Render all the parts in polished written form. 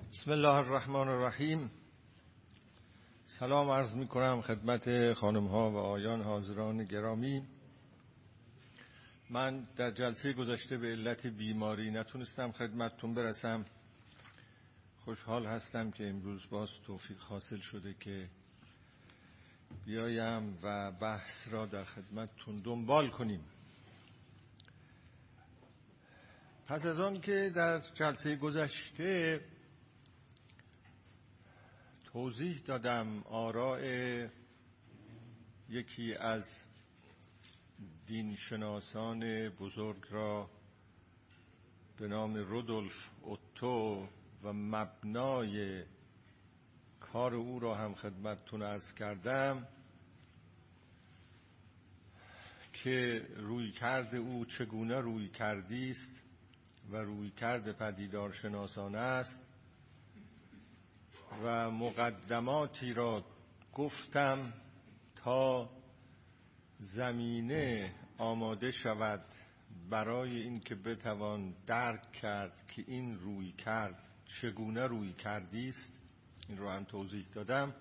بسم الله الرحمن الرحیم. سلام عرض می کنم خدمت خانم ها و آقایان حاضران گرامی. من در جلسه گذشته به علت بیماری نتونستم خدمتتون برسم. خوشحال هستم که امروز باز توفیق حاصل شده که بیایم و بحث را در خدمتتون دنبال کنیم. پس از آن که در جلسه گذشته توضیح دادم آراء یکی از دینشناسان بزرگ را به نام رودولف اوتو و مبنای کار او را هم خدمتتون عرض کردم که رویکرد او چگونه رویکردی است و رویکرد پدیدارشناسانه است و مقدماتی را گفتم تا زمینه آماده شود برای این که بتوان درک کرد که این رویکرد چگونه رویکردی است. این رو هم توضیح دادم.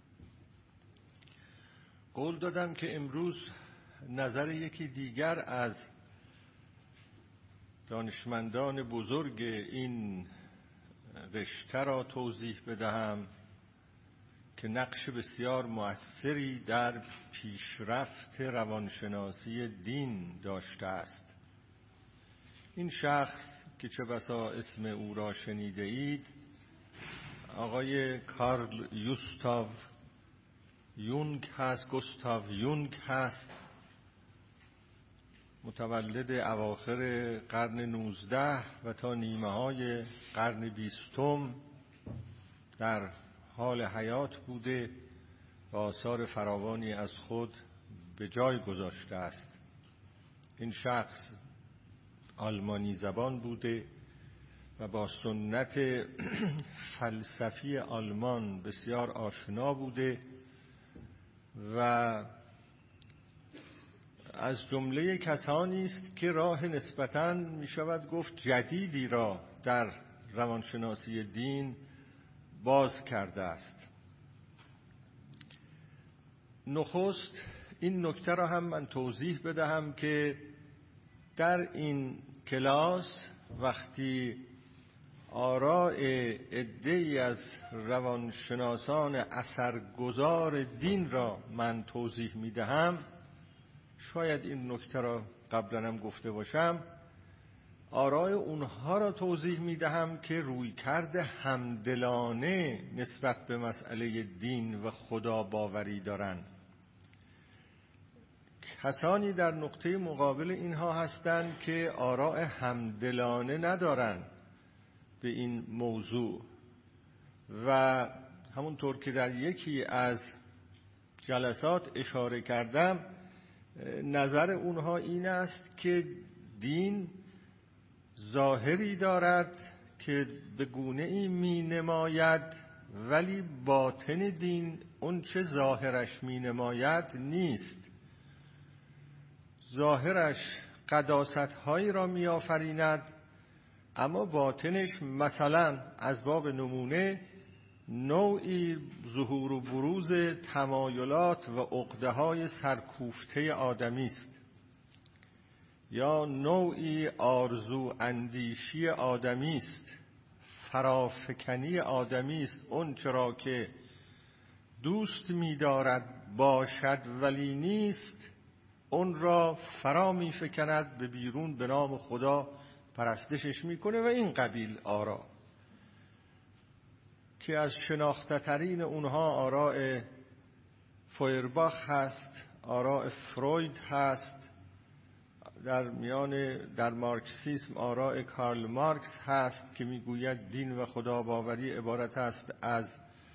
قول دادم که امروز نظر یکی دیگر از دانشمندان بزرگ این رشته را توضیح بدهم که نقش بسیار مؤثری در پیشرفت روانشناسی دین داشته است. این شخص که چه بسا اسم او را شنیده اید آقای کارل یوستاو یونگ هست، گوستاو یونگ هست. متولد اواخر قرن 19 و تا نیمه های قرن 20 در حال حیات بوده و آثار فراوانی از خود به جای گذاشته است. این شخص آلمانی زبان بوده و با سنت فلسفی آلمان بسیار آشنا بوده و از جمله کسانی است که راه نسبتاً می شود گفت جدیدی را در روانشناسی دین باز کرده است. نخست این نکته را هم من توضیح بدهم که در این کلاس وقتی آراء عده‌ای از روانشناسان اثرگذار دین را من توضیح می دهم، شاید این نکته را قبلا هم گفته باشم، آراء اونها را توضیح می دهم که رویکرد همدلانه نسبت به مسئله دین و خدا باوری دارند. کسانی در نقطه مقابل اینها هستند که آراء همدلانه ندارند به این موضوع و همونطور که در یکی از جلسات اشاره کردم نظر اونها این است که دین ظاهری دارد که به گونه‌ای می نماید ولی باطن دین اون چه ظاهرش می نماید نیست. ظاهرش قداست‌هایی را می آفریند اما باطنش مثلا از باب نمونه نوعی ظهور و بروز تمایلات و عقده‌های سرکوفته آدمی است یا نوعی آرزو اندیشی آدمی است، فرافکنی آدمی است. اون چرا که دوست می‌دارد باشد ولی نیست اون را فرا می‌فکند به بیرون به نام خدا پرستشش می‌کنه و این قبیل آرا که از شناخته ترین اونها آراء فویرباخ هست، آراء فروید هست، در مارکسیسم آراء کارل مارکس هست که میگوید دین و خدا باوری عبارت است از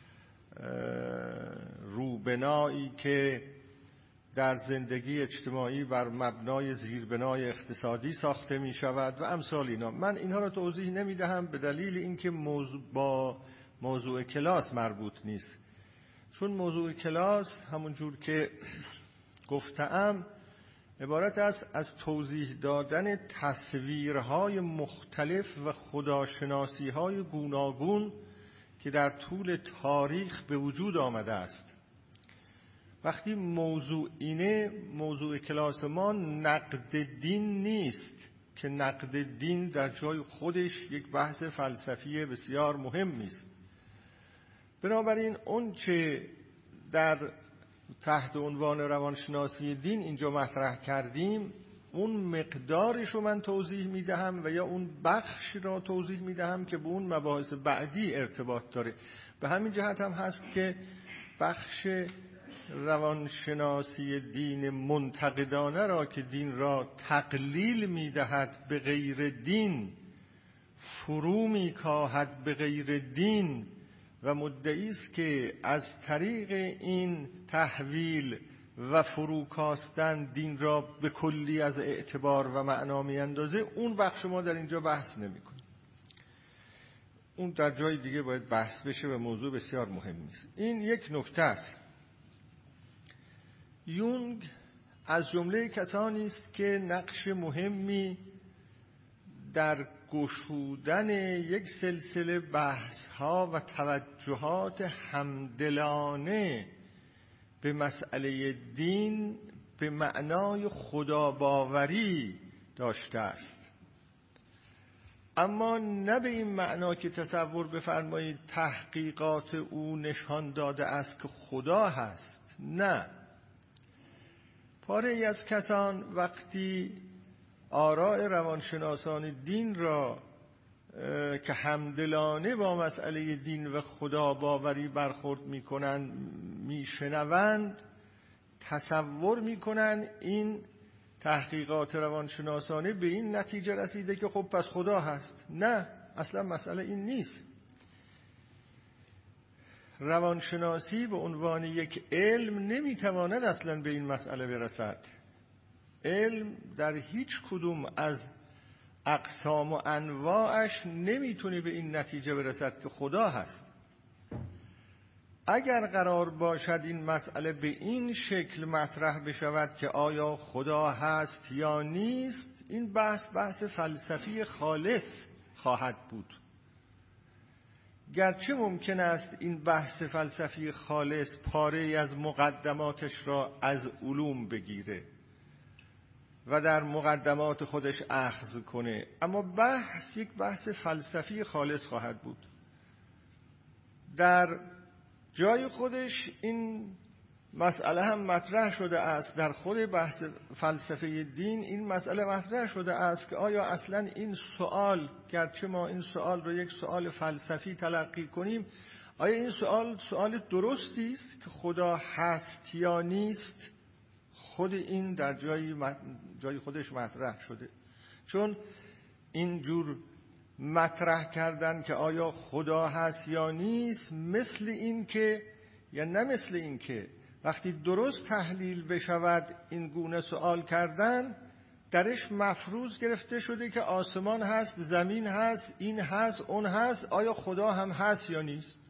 روبنایی که در زندگی اجتماعی بر مبنای زیربنای اقتصادی ساخته می شود و امثال اینا. من اینها را توضیح نمی دهم به دلیل اینکه با موضوع کلاس مربوط نیست، چون موضوع کلاس همون جور که گفتم عبارت است از توضیح دادن تصویرهای مختلف و خداشناسیهای گوناگون که در طول تاریخ به وجود آمده است. وقتی موضوع اینه، موضوع کلاس ما نقد دین نیست که نقد دین در جای خودش یک بحث فلسفی بسیار مهمی است. بنابراین اون چه در تحت عنوان روانشناسی دین اینجا مطرح کردیم، اون مقدارش رو من توضیح میدهم و یا اون بخش را توضیح میدهم که به اون مباحث بعدی ارتباط داره. به همین جهت هم هست که بخش روانشناسی دین منتقدانه را که دین را تقلیل میدهد به غیر دین، فرو میکاهد به غیر دین و مدعی است که از طریق این تحویل و فروکاستن دین را به کلی از اعتبار و معنا میاندازه، اون بخش ما در اینجا بحث نمی‌کنیم. اون در جای دیگه باید بحث بشه و موضوع بسیار مهمی است. این یک نکته است. یونگ از جمله کسانی است که نقش مهمی در گشودن یک سلسله بحث‌ها و توجهات همدلانه به مسئله دین به معنای خداباوری داشته است، اما نه به این معنا که تصور بفرمایید تحقیقات او نشان داده است که خدا هست. نه، پاره ای از کسان وقتی آراء روانشناسان دین را که همدلانه با مسئله دین و خدا باوری برخورد میکنند میشنوند، تصور میکنند این تحقیقات روانشناسانه به این نتیجه رسیده که خب پس خدا هست. نه، اصلا مسئله این نیست. روانشناسی به عنوان یک علم نمیتواند اصلا به این مسئله برسد. علم در هیچ کدوم از اقسام و انواعش نمیتونه به این نتیجه برسد که خدا هست. اگر قرار باشد این مسئله به این شکل مطرح بشود که آیا خدا هست یا نیست، این بحث فلسفی خالص خواهد بود. گرچه ممکن است این بحث فلسفی خالص پاره از مقدماتش را از علوم بگیره و در مقدمات خودش اخذ کنه، اما بحث یک بحث فلسفی خالص خواهد بود. در جای خودش این مسئله هم مطرح شده است. در خود بحث فلسفه دین این مسئله مطرح شده است که آیا اصلا این سوال، گرچه ما این سوال رو یک سوال فلسفی تلقی کنیم، آیا این سوال درستی است که خدا هست یا نیست؟ خود این در جای خودش مطرح شده. چون اینجور مطرح کردن که آیا خدا هست یا نیست، مثل این که یا نه مثل این که وقتی درست تحلیل بشود این گونه سوال کردن، درش مفروض گرفته شده که آسمان هست، زمین هست، این هست، اون هست، آیا خدا هم هست یا نیست؟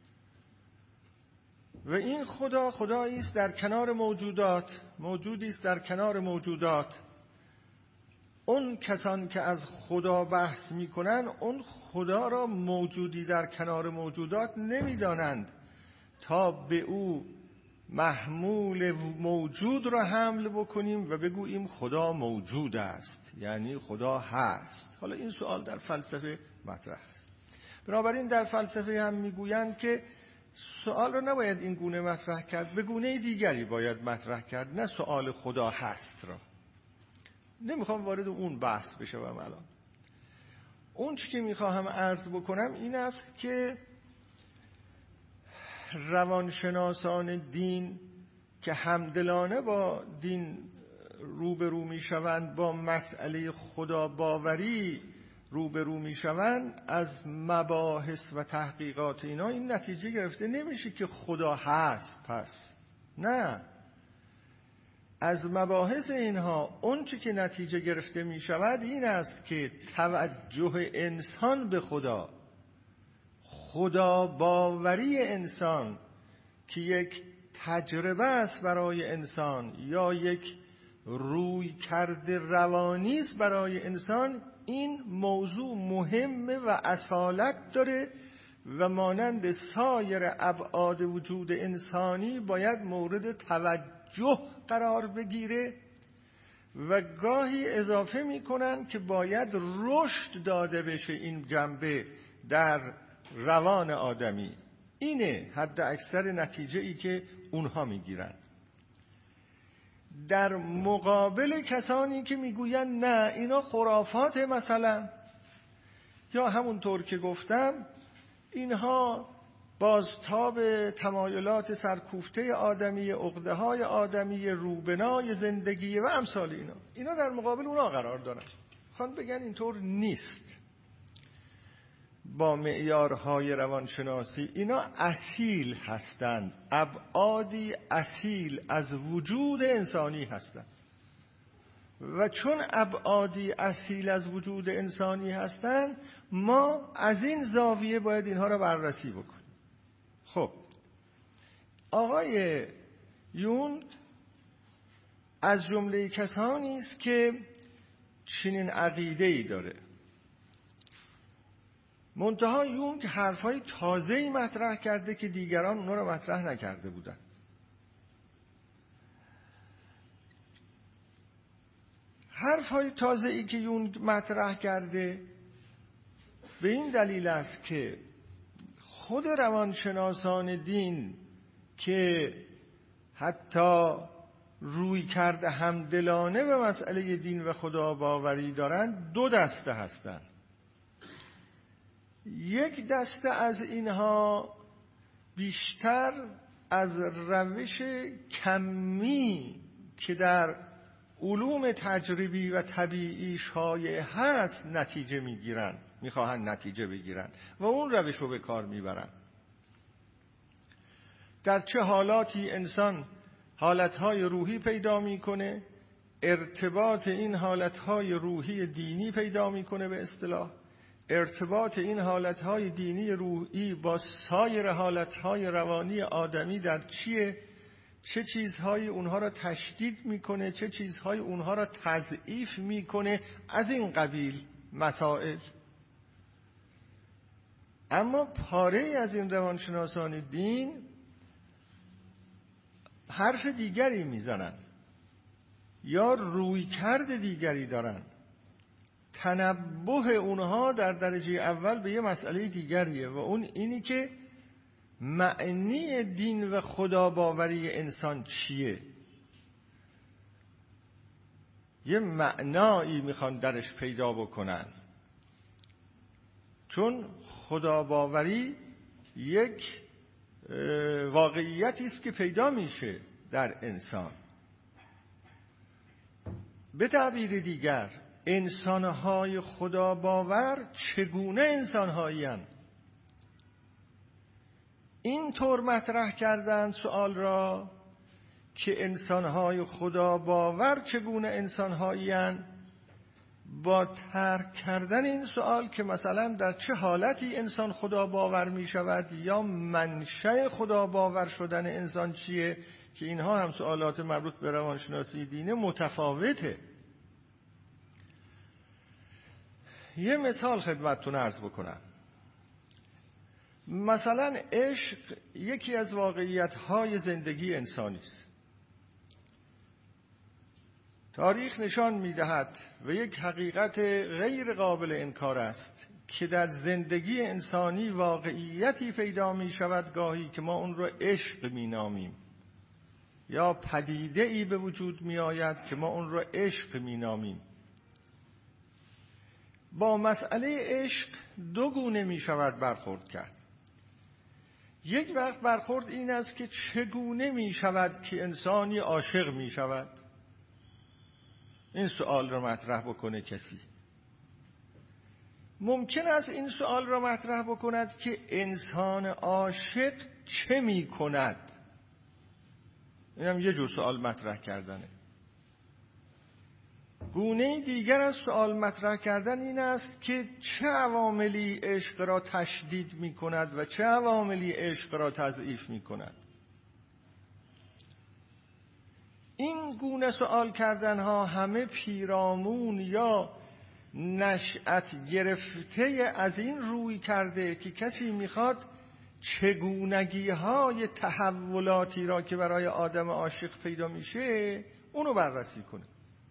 و این خدا خدایی است در کنار موجودات، موجودی است در کنار موجودات. اون کسان که از خدا بحث میکنن اون خدا را موجودی در کنار موجودات نمیدانند تا به او محمول موجود را حمل بکنیم و بگوییم خدا موجود است، یعنی خدا هست. حالا این سوال در فلسفه مطرح است. بنابراین در فلسفه هم میگویند که سوال را نباید این گونه مطرح کرد، به گونه دیگری باید مطرح کرد، نه سوال خدا هست را. نمیخوام وارد اون بحث بشم الان. اون چی که میخواهم عرض بکنم این است که روانشناسان دین که همدلانه با دین روبرو میشوند، با مسئله خدا باوری روبرو میشوند، از مباحث و تحقیقات اینا این نتیجه گرفته نمیشه که خدا هست. پس نه، از مباحث اینها اون چی که نتیجه گرفته می شود این است که توجه انسان به خدا باوری انسان که یک تجربه است برای انسان یا یک روی کرده روانی است برای انسان، این موضوع مهمه و اصالت داره و مانند سایر ابعاد وجود انسانی باید مورد توجه قرار بگیره و گاهی اضافه میکنن که باید رشد داده بشه این جنبه در روان آدمی. اینه حد اکثر نتیجه ای که اونها میگیرن، در مقابل کسانی که میگوین نه اینا خرافات مثلا، یا همونطور که گفتم اینها بازتاب تمایلات سرکوفته آدمی، عقده‌های آدمی، روبنای زندگی و امثال اینا در مقابل اونا قرار دارن. خوان بگن اینطور نیست. با معیارهای روانشناسی اینا اصیل هستند، ابعادی اصیل از وجود انسانی هستند و چون ابعادی اصیل از وجود انسانی هستند ما از این زاویه باید اینها را بررسی بکنیم. خب آقای یونگ از جمله کسانی است که چنین عقیده‌ای داره. منتها یونگ حرفای تازه‌ای مطرح کرده که دیگران اونا رو مطرح نکرده بودن. حرفای تازه‌ای که یونگ مطرح کرده به این دلیل است که خود روانشناسان دین که حتی روی کرده همدلانه به مسئله دین و خدا باوری دارن دو دسته هستند. یک دسته از اینها بیشتر از روش کمی که در علوم تجربی و طبیعی شایع هست نتیجه میگیرن، میخواهن نتیجه بگیرن و اون روش رو به کار میبرن. در چه حالاتی انسان حالتهای روحی پیدا میکنه، ارتباط این حالتهای روحی دینی پیدا میکنه، به اصطلاح ارتباط این حالتهای دینی روحی با سایر حالتهای روانی آدمی در چیه، چه چیزهایی اونها را تشدید میکنه، چه چیزهایی اونها را تضعیف میکنه، از این قبیل مسائل. اما پاره از این روانشناسان دین حرف دیگری میزنن یا رویکرد دیگری دارن. تنبه اونها در درجه اول به یه مسئله دیگریه و اون اینی که معنی دین و خدا باوری انسان چیه. یه معنایی میخوان درش پیدا بکنن، چون خدا باوری یک واقعیتی است که پیدا میشه در انسان. به تعبیر دیگر انسانهای خدا باور چگونه انسانهایی هستند؟ این طور مطرح کردن سوال را که انسانهای خدا باور چگونه انسانهایی هستند، با ترک کردن این سوال که مثلا در چه حالتی انسان خدا باور می شود یا منشأ خدا باور شدن انسان چیه، که اینها هم سوالات مربوط به روانشناسی دینه متفاوته. یه مثال خدمتتون عرض بکنم. مثلا عشق یکی از واقعیت‌های زندگی انسانی است. تاریخ نشان می‌دهد و یک حقیقت غیر قابل انکار است که در زندگی انسانی واقعیتی پیدا می‌شود گاهی که ما اون رو عشق می‌نامیم، یا پدیده‌ای به وجود می‌آید که ما اون رو عشق می‌نامیم. با مسئله عشق دو گونه می‌شود برخورد کرد. یک وقت برخورد این است که چگونه می‌شود که انسانی عاشق می‌شود. این سوال را مطرح بکنه کسی. ممکن است این سوال را مطرح بکند که انسان عاشق چه می‌کند. اینم یه جور سوال مطرح کردنه. گونه دیگر از سوال مطرح کردن این است که چه عواملی عشق را تشدید می‌کند و چه عواملی عشق را تضعیف می‌کند. این گونه سوال کردن ها همه پیرامون یا نشأت گرفته از این روی کرده که کسی میخواد چگونگی های تحولاتی را که برای آدم عاشق پیدا میشه اونو بررسی کنه.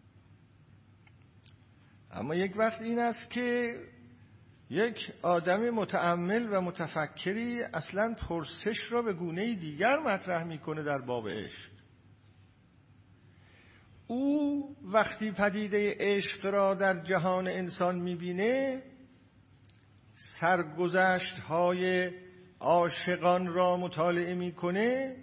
اما یک وقت این است که یک آدم متأمل و متفکری اصلا پرسش را به گونه دیگر مطرح میکنه در باب عشق. او وقتی پدیده عشق را در جهان انسان میبینه، سرگذشت‌های عاشقان را مطالعه میکنه،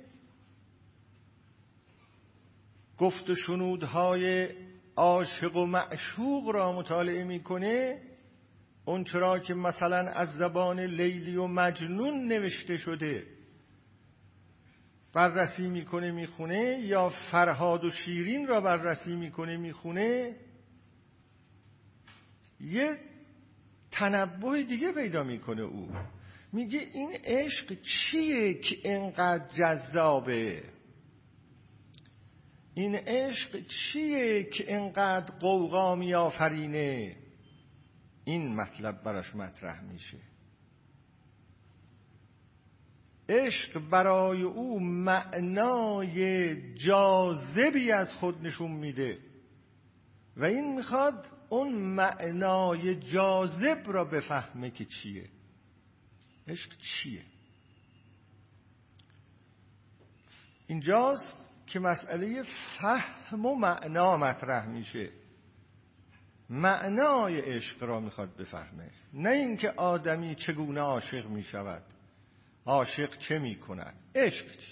گفت و شنودهای عاشق و معشوق را مطالعه میکنه، اون چرا که مثلا از زبان لیلی و مجنون نوشته شده بررسی میکنه میخونه، یا فرهاد و شیرین را بررسی میکنه میخونه، یه تنبه دیگه پیدا میکنه. او میگه این عشق چیه که اینقدر جذابه؟ این عشق چیه که اینقدر غوغا میآفرینه؟ این مطلب براش مطرح میشه. عشق برای او معنای جاذبی از خود نشون میده و این میخواد اون معنای جاذب را بفهمه که چیه. عشق چیه؟ اینجاست که مسئله فهم و معنا مطرح میشه. معنای عشق را میخواد بفهمه، نه اینکه آدمی چگونه عاشق میشود، عاشق چه میکند، عشق چی.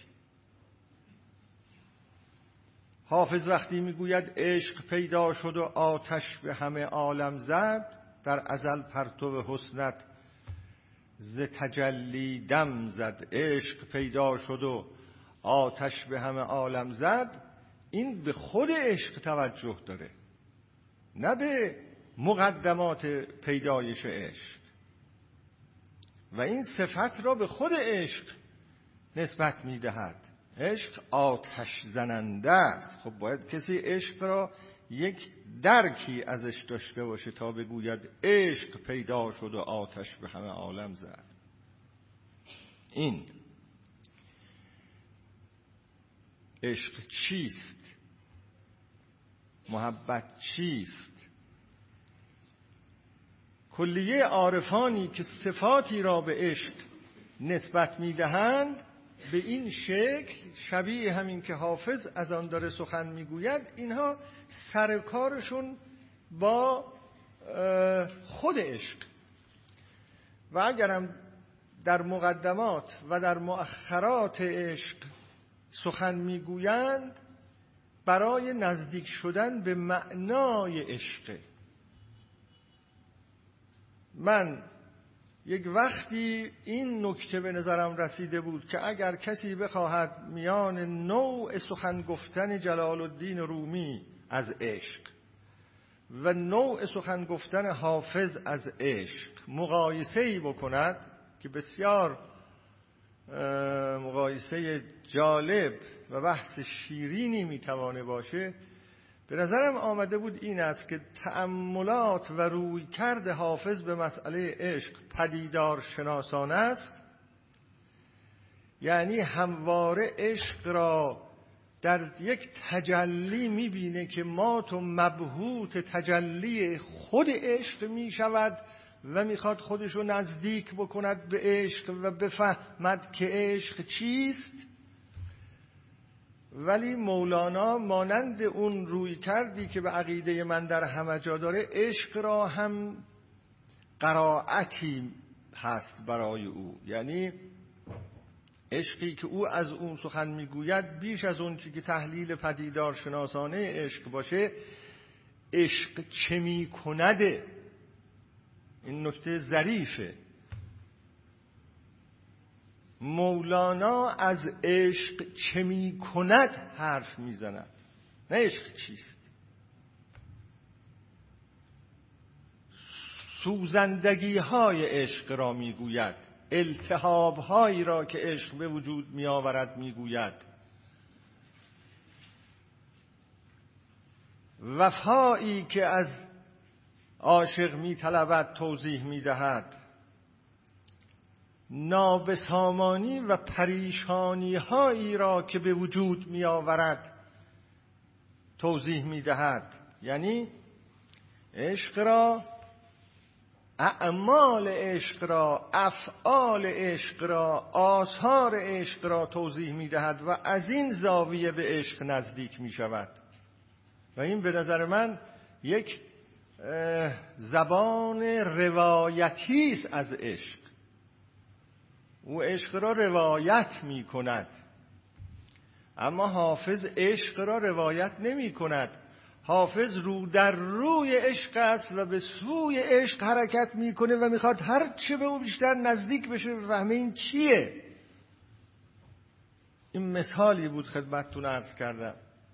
حافظ وقتی میگوید عشق پیدا شد و آتش به همه عالم زد، در ازل پرتو حسنت ز تجلی دم زد. عشق پیدا شد و آتش به همه عالم زد، این به خود عشق توجه داره، نه به مقدمات پیدایش عشق، و این صفت را به خود عشق نسبت میدهد. عشق آتش زننده است. خب باید کسی عشق را یک درکی ازش داشته باشه تا بگوید عشق پیدا شد و آتش به همه عالم زد. این عشق چیست؟ محبت چیست؟ کلیه عارفانی که صفاتی را به عشق نسبت میدهند به این شکل، شبیه همین که حافظ از آن داره سخن میگوید، اینها سرکارشون با خود عشق. و اگرم در مقدمات و در مؤخرات عشق سخن میگویند، برای نزدیک شدن به معنای عشق. من یک وقتی این نکته به نظرم رسیده بود که اگر کسی بخواهد میان نوع سخن گفتن جلال الدین رومی از عشق و نوع سخن گفتن حافظ از عشق مقایسه‌ای بکند که بسیار مقایسه جالب و بحث شیرینی میتوانه باشه، به نظرم آمده بود این است که تأملات و رویکرد حافظ به مسئله عشق پدیدار شناسانه است. یعنی همواره عشق را در یک تجلی میبینه که مات و مبهوت تجلی خود عشق میشود و میخواد خودشو نزدیک بکند به عشق و بفهمد که عشق چیست. ولی مولانا مانند اون روی کردی که به عقیده من در همه جا داره، عشق را هم قرائتی هست برای او. یعنی عشقی که او از اون سخن میگوید بیش از اون چی که تحلیل پدیدار شناسانه عشق باشه، عشق چه میکنده. این نکته ظریفه. مولانا از عشق چه می کند حرف می زند، نه عشق چیست. سوزندگی های عشق را می گوید، التهاب هایی را که عشق به وجود می آورد می گوید، وفایی که از عاشق می طلبد توضیح می دهد، نابسامانی و پریشانی هایی را که به وجود می آورد توضیح می دهد. یعنی عشق را، اعمال عشق را، افعال عشق را، آثار عشق را توضیح می دهد و از این زاویه به عشق نزدیک می شود. و این به نظر من یک زبان روایتی است از عشق. او عشق را روایت می کند، اما حافظ عشق را روایت نمی کند. حافظ رو در روی عشق است و به سوی عشق حرکت میکنه و میخواد هر چه به او بیشتر نزدیک بشه بفهمه این چیه. این مثالی بود خدمتتون عرض کردم.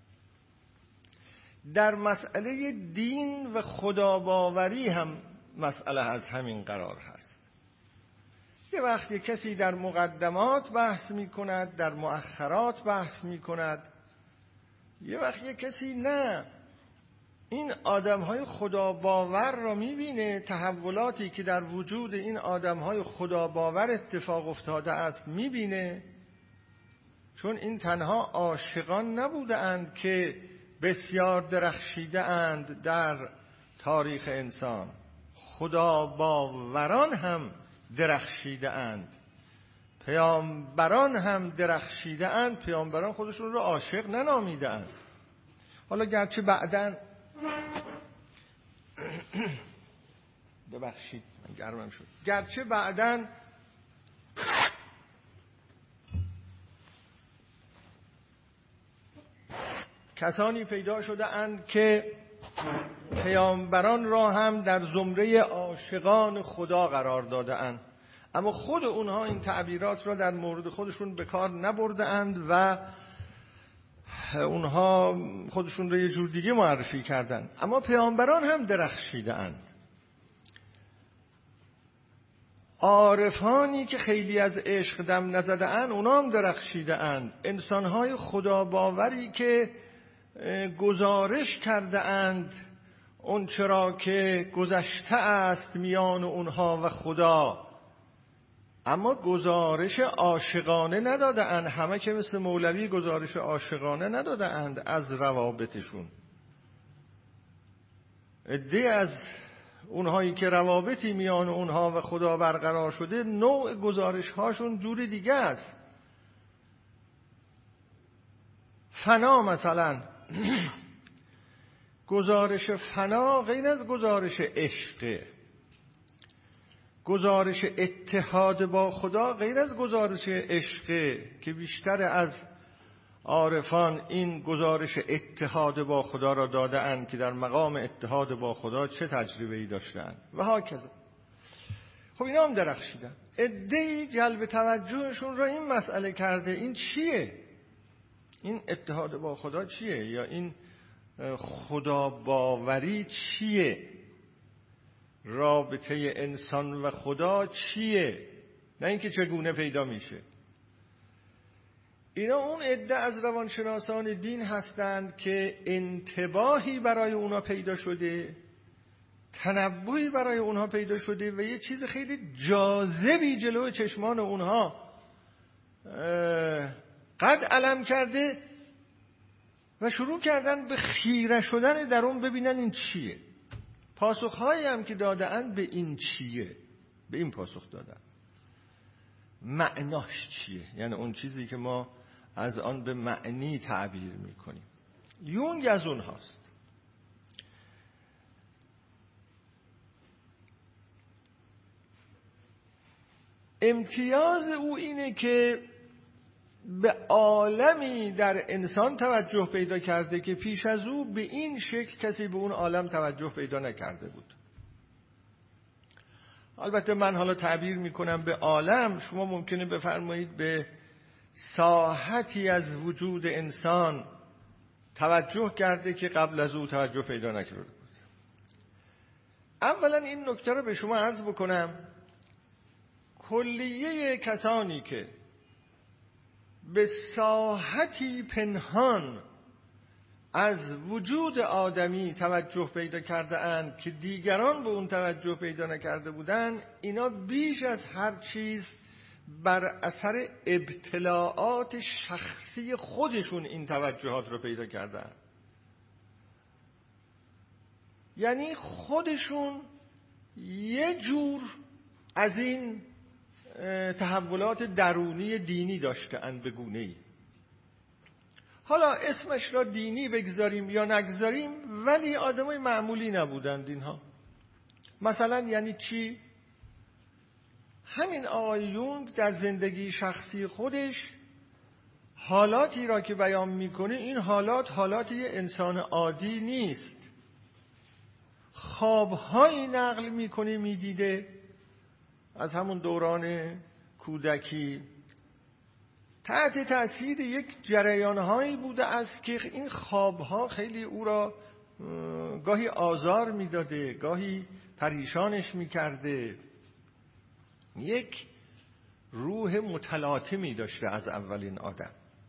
در مسئله دین و خداباوری هم مسئله از همین قرار هست. یه وقتی کسی در مقدمات بحث میکند، در مؤخرات بحث میکند، یه وقتی کسی نه، این آدم‌های خداباور را می‌بینه، تحولاتی که در وجود این آدم‌های خداباور اتفاق افتاده است می‌بینه، چون این تنها عاشقان نبودند که بسیار درخشیده اند در تاریخ انسان، خداباوران هم درخشیده اند، پیامبران هم درخشیده اند. پیامبران خودشون رو عاشق ننامیده اند. حالا گرچه بعداً ببخشید من گرمم شد، گرچه بعداً کسانی پیدا شده اند که پیامبران را هم در زمره عاشقان خدا قرار داده اند، اما خود اونها این تعبیرات را در مورد خودشون به کار نبرده اند و اونها خودشون رو یه جور دیگه معرفی کردن. اما پیامبران هم درخشیده اند. عارفانی که خیلی از عشق دم نزده اند اونا هم درخشیده اند. انسانهای خداباوری که گزارش کرده اند اون چرا که گذشته است میان اونها و خدا، اما گزارش عاشقانه نداده اند. همه که مثل مولوی گزارش عاشقانه نداده اند از روابطشون. عده از اونهایی که روابطی میان اونها و خدا برقرار شده، نوع گزارش هاشون جور دیگه است. فنا مثلا گزارش فنا غیر از گزارش عشقه، گزارش اتحاد با خدا غیر از گزارش عشقه که بیشتر از عارفان این گزارش اتحاد با خدا را داده اند که در مقام اتحاد با خدا چه تجربه‌ای داشتند و هاکذا. خب اینا هم درخشیدن. عده‌ای جلب توجهشون را این مسئله کرده این چیه؟ این اتحاد با خدا چیه؟ یا این خدا باوری چیه؟ رابطه انسان و خدا چیه؟ نه اینکه چگونه پیدا میشه. اینا اون عده از روانشناسان دین هستند که انتباهی برای اونا پیدا شده، تنبهی برای اونها پیدا شده و یه چیز خیلی جاذبی جلوی چشمان اونها قد علم کرده و شروع کردن به خیره شدن در اون ببینن این چیه. پاسخهایی هم که دادن به این چیه، به این پاسخ دادن معناش چیه، یعنی اون چیزی که ما از آن به معنی تعبیر میکنیم. یونگ از اون هاست. امتیاز او اینه که به عالمی در انسان توجه پیدا کرده که پیش از او به این شکل کسی به اون عالم توجه پیدا نکرده بود. البته من حالا تعبیر میکنم به عالم، شما ممکنه بفرمایید به ساحتی از وجود انسان توجه کرده که قبل از او توجه پیدا نکرده بود. اولا این نکته رو به شما عرض بکنم، کلیه کسانی که به ساحتی پنهان از وجود آدمی توجه پیدا کرده اند که دیگران به اون توجه پیدا نکرده بودند، اینا بیش از هر چیز بر اثر ابتلاعات شخصی خودشون این توجهات رو پیدا کردن. یعنی خودشون یه جور از این تحولات درونی دینی داشتند به گونه‌ای. حالا اسمش را دینی بگذاریم یا نگذاریم، ولی آدمای معمولی نبودند اینها. مثلا یعنی چی؟ همین آقای یونگ در زندگی شخصی خودش حالاتی را که بیان میکنه، این حالات یه انسان عادی نیست. خوابهایی نقل میکنه، میدیده از همون دوران کودکی، تحت تأثیر یک جریانهایی بوده است که این خوابها خیلی او را گاهی آزار میداده، گاهی پریشانش میکرده. یک روح متلاطمی داشته از اولین آدم.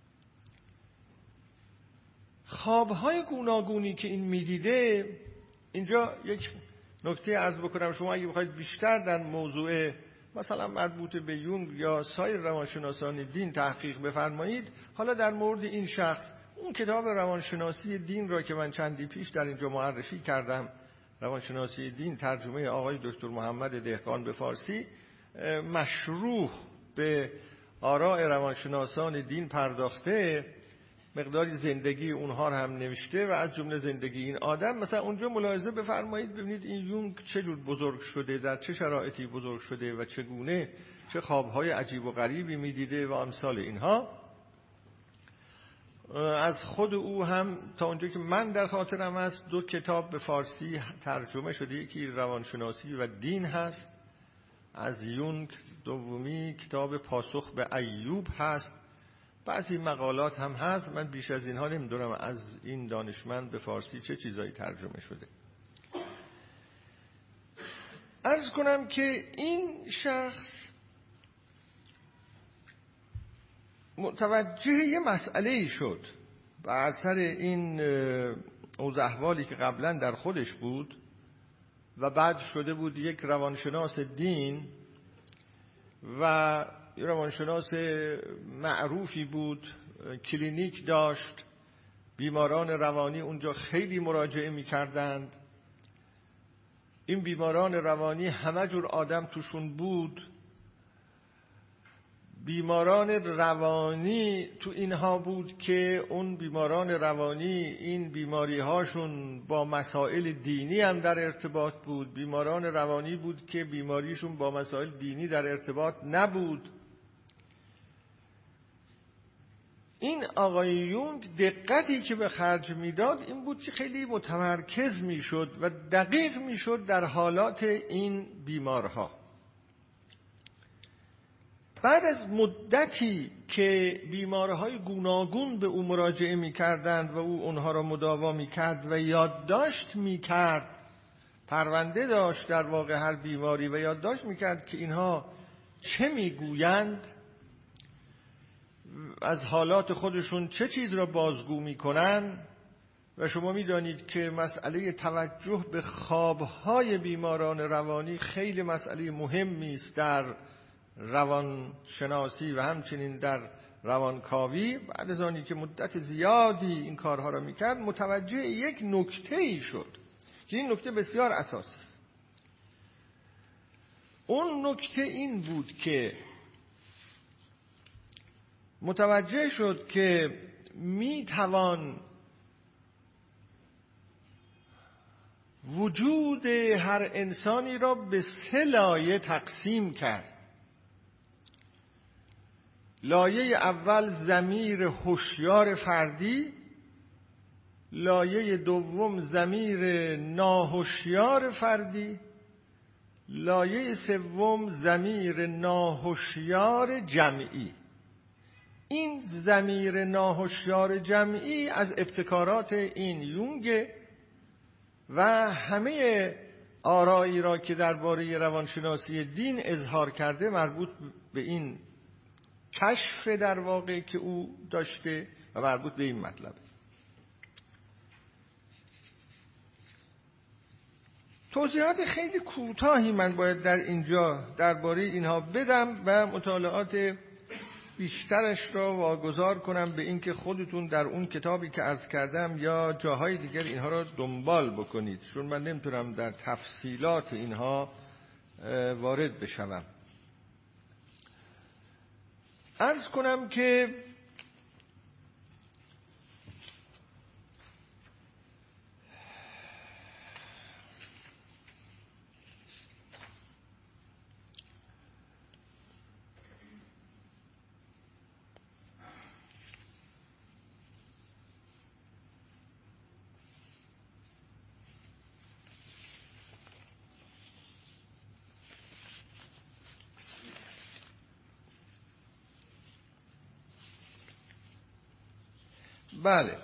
خوابهای گوناگونی که این میدیده، اینجا یک نکته عرض بکنم، شما اگه بخواید بیشتر در موضوع مثلا مربوط به یونگ یا سایر روانشناسان دین تحقیق بفرمایید، حالا در مورد این شخص اون کتاب روانشناسی دین را که من چندی پیش در اینجا معرفی کردم، روانشناسی دین ترجمه آقای دکتر محمد دهقان به فارسی، مشروح به آراء روانشناسان دین پرداخته، مقداری زندگی اونها رو هم نوشته و از جمله زندگی این آدم. مثلا اونجا ملاحظه بفرمایید، ببینید این یونگ چه جور بزرگ شده، در چه شرایطی بزرگ شده و چگونه چه خوابهای عجیب و غریبی میدیده و امثال اینها. از خود او هم تا اونجا که من در خاطرم است 2 کتاب به فارسی ترجمه شده، یکی روانشناسی و دین هست از یونگ، دومی کتاب پاسخ به ایوب هست. بعضی مقالات هم هست، من بیش از اینها نمیدونم از این دانشمند به فارسی چه چیزایی ترجمه شده. عرض کنم که این شخص متوجه یه مسئله‌ای شد بر اثر این اوضاع احوالی که قبلا در خودش بود و بعد شده بود یک روانشناس دین و روانشناس معروفی بود، کلینیک داشت، بیماران روانی اونجا خیلی مراجعه می‌کردند. این بیماران روانی همه جور آدم توشون بود. بیماران روانی تو اینها بود که اون بیماران روانی این بیماری هاشون با مسائل دینی هم در ارتباط بود. بیماران روانی بود که بیماریشون با مسائل دینی در ارتباط نبود. این آقای یونگ دقتی که به خرج میداد این بود که خیلی متمرکز میشد و دقیق میشد در حالات این بیمارها. بعد از مدتی که بیمارهای گوناگون به او مراجعه میکردند و او اونها را مداوا میکرد و یادداشت میکرد، پرونده داشت در واقع هر بیماری و یادداشت میکرد که اینها چه میگویند، از حالات خودشون چه چیز را بازگو میکنن. و شما میدانید که مسئله توجه به خوابهای بیماران روانی خیلی مسئله مهمی است در روانشناسی و همچنین در روانکاوی. بعد از آنی که مدت زیادی این کارها را میکرد متوجه یک نکته‌ای شد که این نکته بسیار اساسی است. اون نکته این بود که متوجه شد که میتوان وجود هر انسانی را به 3 لایه تقسیم کرد. لایه اول ضمیر هوشیار فردی، لایه دوم ضمیر ناهوشیار فردی، لایه سوم ضمیر ناهوشیار جمعی. این ضمیر ناهوشیار جمعی از ابتکارات این یونگ و همه آرایی را که درباره روانشناسی دین اظهار کرده مربوط به این کشف در واقع که او داشته و مربوط به این مطلب. توضیحات خیلی کوتاهی من باید در اینجا درباره اینها بدم و مطالعات بیشترش را واگذار کنم به اینکه خودتون در اون کتابی که عرض کردم یا جاهای دیگر اینها را دنبال بکنید، چون من نمیتونم در تفصیلات اینها وارد بشوم. عرض کنم که بله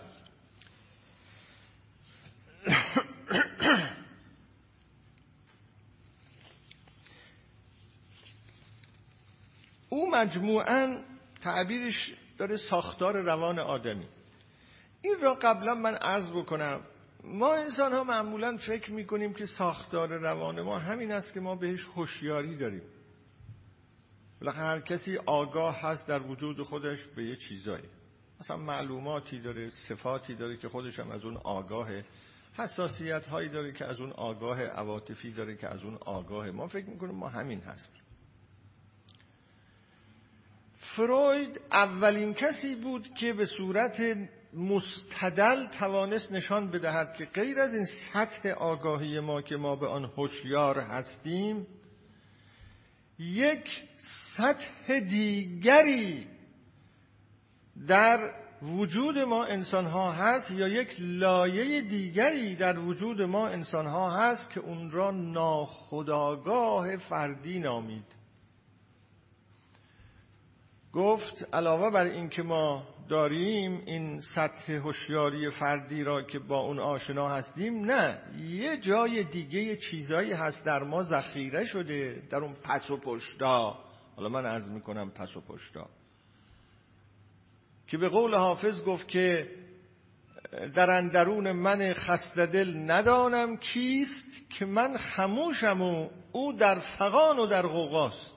او مجموعاً تعبیرش داره ساختار روان آدمی. این را قبلا من عرض بکنم، ما انسان ها معمولاً فکر میکنیم که ساختار روان ما همین است که ما بهش هوشیاری داریم. بالاخره هر کسی آگاه هست در وجود خودش به یه چیزایی، مثلا معلوماتی داره، صفاتی داره که خودش هم از اون آگاهه، حساسیت هایی داره که از اون آگاه، عواطفی داره که از اون آگاهه. ما فکر میکنیم ما همین هستیم. فروید اولین کسی بود که به صورت مستدل توانست نشان بدهد که غیر از این سطح آگاهی ما که ما به آن هوشیار هستیم، یک سطح دیگری در وجود ما انسان ها هست، یا یک لایه دیگری در وجود ما انسان ها هست که اون را ناخودآگاه فردی نامید. گفت علاوه بر این که ما داریم این سطح هوشیاری فردی را که با اون آشنا هستیم، نه، یه جای دیگه یه چیزایی هست در ما ذخیره شده، در اون پس و پشتا. حالا من عرض میکنم پس و پشتا، که به قول حافظ گفت که در اندرون من خسته دل ندانم کیست، که من خموشم و او در فغان و در غوغاست.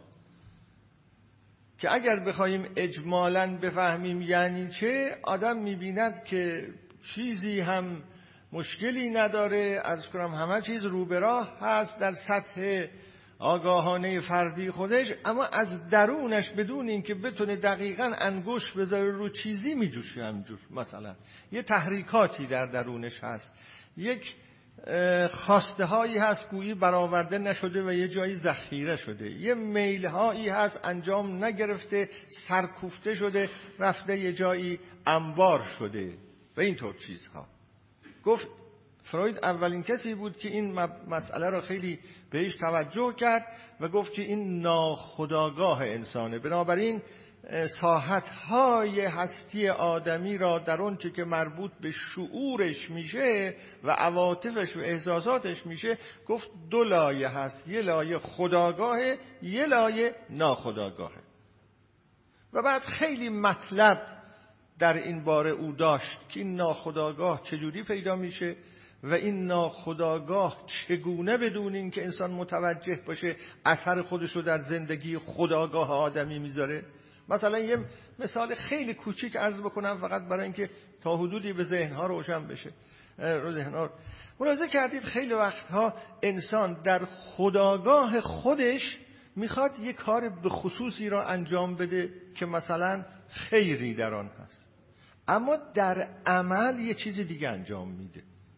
که اگر بخوایم اجمالاً بفهمیم یعنی چه، آدم میبیند که چیزی هم مشکلی نداره، عرض کنم همه چیز رو به راه هست در سطح آگاهانه فردی خودش، اما از درونش بدون اینکه بتونه دقیقاً انگشت بذاره رو چیزی میجوشه. همینجور مثلا یه تحریکاتی در درونش هست، یک خواسته هایی هست گویی برآورده نشده و یه جایی ذخیره شده، یه میل هایی هست انجام نگرفته، سرکوفته شده، رفته یه جایی انبار شده و اینطور چیزها. گفت فروید اولین کسی بود که این مسئله را خیلی بهش توجه کرد و گفت که این ناخودآگاه انسانه. بنابراین ساحت‌های هستی آدمی را در اون چه که مربوط به شعورش میشه و عواطفش و احساساتش میشه، گفت دو لایه هست، یه لایه خودآگاهه، یه لایه ناخودآگاهه. و بعد خیلی مطلب در این باره او داشت که این ناخودآگاه چجوری پیدا میشه و این ناخودآگاه چگونه بدون این که انسان متوجه باشه اثر خودش رو در زندگی خودآگاه آدمی میذاره. مثلا یه مثال خیلی کوچیک عرض بکنم فقط برای اینکه تا حدودی به ذهنها روشن بشه. ملاحظه کردید خیلی وقتها انسان در خودآگاه خودش میخواد یه کار به خصوصی را انجام بده که مثلا خیری در آن هست، اما در عمل یه چیز دیگه انجام میده،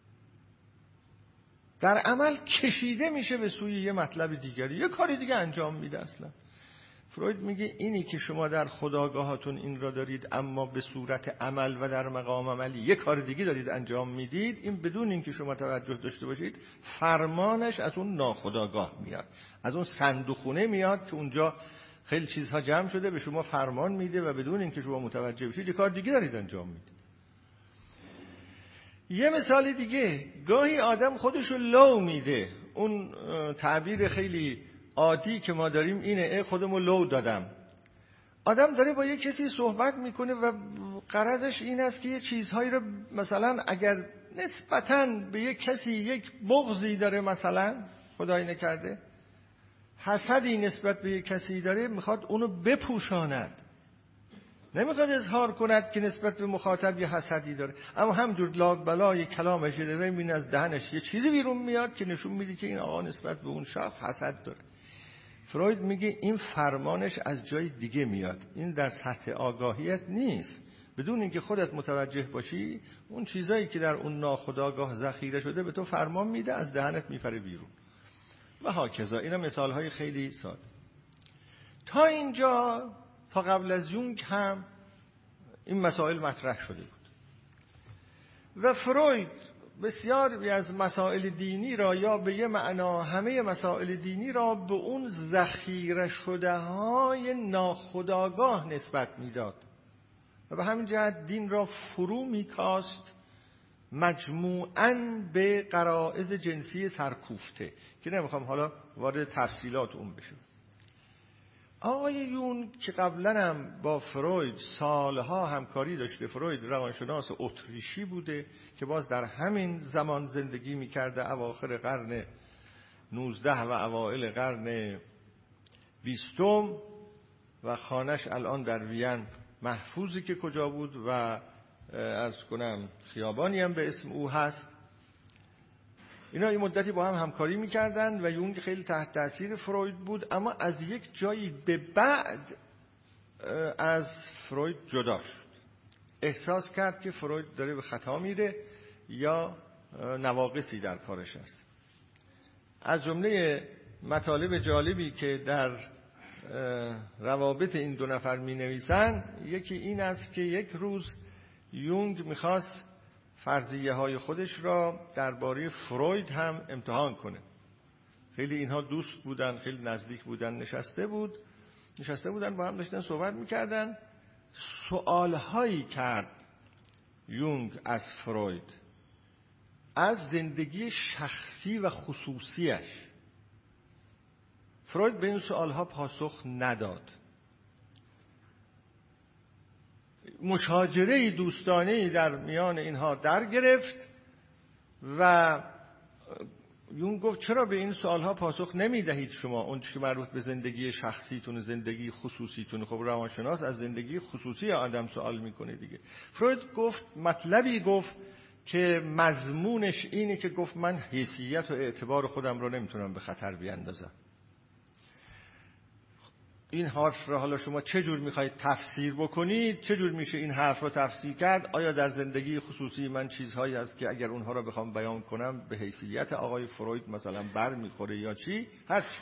در عمل کشیده میشه به سوی یه مطلب دیگری، یه کاری دیگه انجام میده. اصلا فروید میگه اینی که شما در خودآگاهاتون این را دارید اما به صورت عمل و در مقام عملی یه کار دیگه دارید انجام میدید، این بدون اینکه شما توجه داشته باشید فرمانش از اون ناخودآگاه میاد، از اون صندوقخونه میاد که اونجا خیلی چیزها جمع شده، به شما فرمان میده و بدون اینکه شما متوجه بشید یه کار دیگه دارید انجام میدید. یه مثال دیگه، گاهی آدم خودشو لو میده. اون تعبیر خیلی عادی که ما داریم اینه، خودمو لو دادم. آدم داره با یه کسی صحبت میکنه و غرضش این است که یه چیزهایی رو مثلا اگر نسبتاً به یک کسی یک بغضی داره، مثلا خدای نکرده حسدی نسبت به یک کسی داره، میخواد اونو بپوشاند، نمیخواد اظهار کند که نسبت به مخاطب یه حسدی داره. اما همجور لا بلای کلامش یه ببین از دهنش یه چیزی بیرون میاد که نشون میده که این آقا نسبت به اون شخص حسد داره. فروید میگه این فرمانش از جای دیگه میاد، این در سطح آگاهیت نیست. بدون اینکه خودت متوجه باشی اون چیزایی که در اون ناخودآگاه ذخیره شده به تو فرمان میده، از دهنت میپره بیرون و هاکذا. اینا مثالهای خیلی ساده. تا اینجا تا قبل از یونگ هم این مسائل مطرح شده بود و فروید بسیاری از مسائل دینی را، یا به یه معنا همه مسائل دینی را، به اون ذخیره شده های ناخودآگاه نسبت میداد و به همین جهت دین را فرو میکاست مجموعاً به غرایز جنسی سرکوفته که نمیخوام حالا وارد تفصیلات اون بشم. آقای یونگ که قبلا هم با فروید سالها همکاری داشته، فروید روانشناس اتریشی بوده که باز در همین زمان زندگی میکرده، اواخر قرن 19 و اوائل قرن 20 و خانش الان در وین محفوظی که کجا بود و عرض کنم خیابانی هم به اسم او هست. اینا این مدتی با هم همکاری میکردن و یونگ خیلی تحت تاثیر فروید بود، اما از یک جایی به بعد از فروید جدا شد. احساس کرد که فروید داره به خطا میره یا نواقصی در کارش است. از جمله مطالب جالبی که در روابط این دو نفر می نویسن یکی این است که یک روز یونگ میخواست فرضیه های خودش را درباره فروید هم امتحان کنه. خیلی اینها دوست بودن، خیلی نزدیک بودن، نشسته بودن با هم داشتن صحبت میکردن. سوالهایی کرد یونگ از فروید، از زندگی شخصی و خصوصیش. فروید به این سوالها پاسخ نداد. مشاجره دوستانه‌ای در میان اینها در گرفت و یونگ گفت چرا به این سوالها پاسخ نمیدهید شما؟ اون که مربوط به زندگی شخصیتون، زندگی خصوصیتون. خب روانشناس از زندگی خصوصی آدم سوال میکنه دیگه. فروید گفت مطلبی گفت که مضمونش اینه که گفت من حیثیت و اعتبار خودم رو نمیتونم به خطر بیاندازم. این حرف را حالا شما چه جور میخواید تفسیر بکنید؟ چه جور میشه این حرف رو تفسیر کرد؟ آیا در زندگی خصوصی من چیزهایی هست که اگر اونها را بخوام بیان کنم به حیثیت آقای فروید مثلا بر میخوره یا چی؟ هرچی.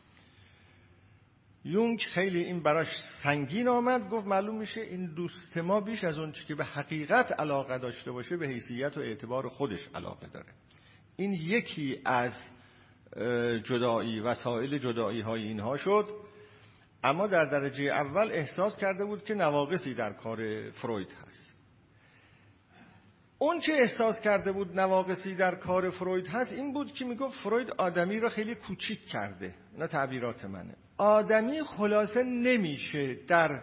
یونگ خیلی این براش سنگین آمد، گفت معلوم میشه این دوست ما بیش از اون چی که به حقیقت علاقه داشته باشه به حیثیت و اعتبار خودش علاقه داره. این یکی از جدایی، وسایل جدایی های اینها شد. اما در درجه اول احساس کرده بود که نواقصی در کار فروید هست. اون چه احساس کرده بود نواقصی در کار فروید هست این بود که میگفت فروید آدمی را خیلی کوچیک کرده. نه تعبیرات منه. آدمی خلاصه نمیشه در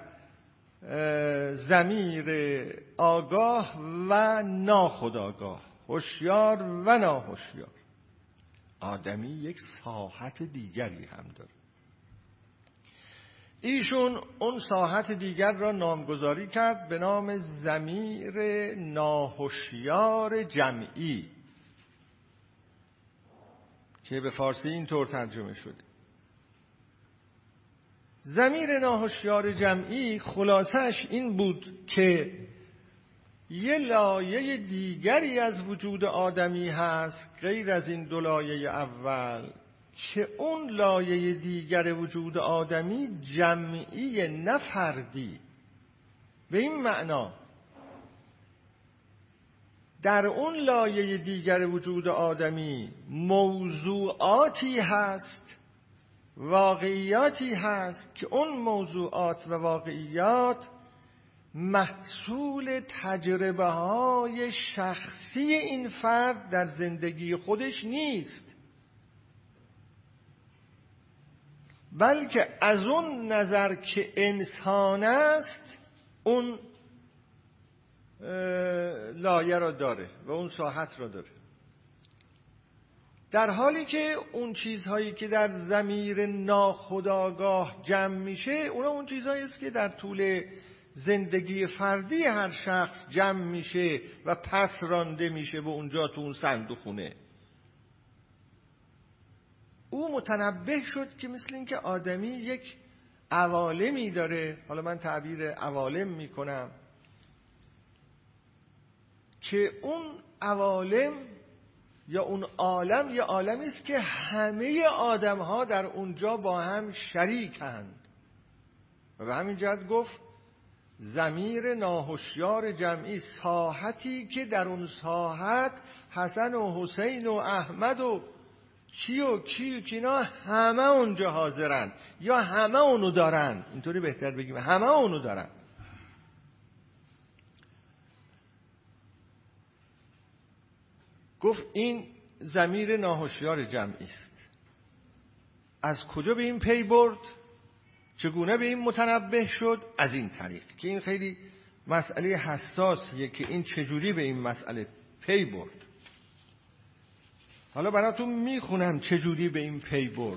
ضمیر آگاه و ناخودآگاه، هوشیار و ناهوشیار. آدمی یک ساحت دیگری هم داره. ایشون اون ساحت دیگر را نامگذاری کرد به نام ضمیر ناهوشیار جمعی که به فارسی اینطور ترجمه شده. ضمیر ناهوشیار جمعی خلاصش این بود که یه لایه دیگری از وجود آدمی هست غیر از این دو لایه اول، که اون لایه دیگر وجود آدمی جمعی نه فردی. به این معنا در اون لایه دیگر وجود آدمی موضوعاتی هست، واقعیاتی هست که اون موضوعات و واقعیات محصول تجربه های شخصی این فرد در زندگی خودش نیست، بلکه از اون نظر که انسان است اون لایه را داره و اون ساحت را داره، در حالی که اون چیزهایی که در ضمیر ناخودآگاه جمع میشه اونا اون چیزهایی است که در طول زندگی فردی هر شخص جمع میشه و پس رانده میشه به اونجا تو اون صندوق خونه. او متنبه شد که مثل این که آدمی یک عوالمی داره، حالا من تعبیر عوالم میکنم، که اون عوالم یا اون عالم یه عالمی است که همه آدم‌ها در اونجا با هم شریکند و به همین جهت گفت ضمیر ناهوشیار جمعی، ساحتی که در اون ساحت حسن و حسین و احمد و کینا همه اونجا حاضرن یا همه اونو دارن، اینطوری بهتر بگیم همه اونو دارن. گفت این ضمیر ناهوشیار جمعی است. از کجا به این پی برد؟ چگونه به این متنبه شد؟ از این طریق که این خیلی مسئله حساسیه که این چجوری به این مسئله پی برد. حالا براتون میخونم چجوری به این پی برد.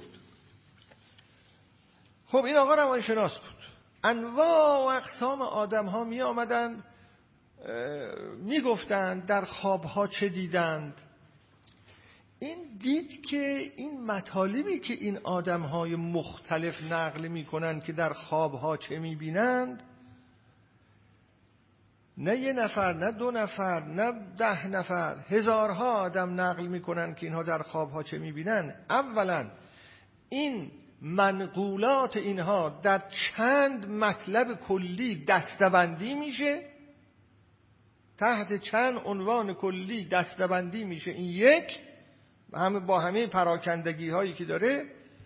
خب این آقا روانشناس بود، انواع و اقسام آدم ها می آمدند می گفتند در خوابها چه دیدند. این دید که این مطالبی که این آدم‌های مختلف نقل می‌کنند که در خوابها چه می‌بینند، نه یه نفر، نه دو نفر، نه 10 نفر، هزارها آدم نقل می‌کنند که اینها در خوابها چه می‌بینند. اولا این منقولات اینها در چند مطلب کلی دسته‌بندی میشه، تحت چند عنوان کلی دسته‌بندی میشه. این یک، با همه پراکندگی هایی که داره.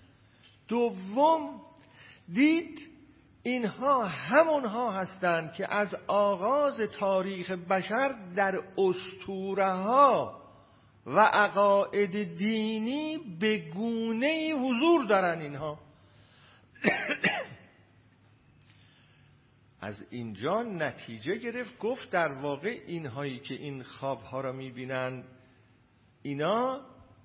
دوم، دید اینها همونها هستند که از آغاز تاریخ بشر در اسطوره ها و عقاید دینی به گونه‌ای حضور دارن. اینها از اینجا نتیجه گرفت، گفت در واقع اینهایی که این خوابها را میبینن اینا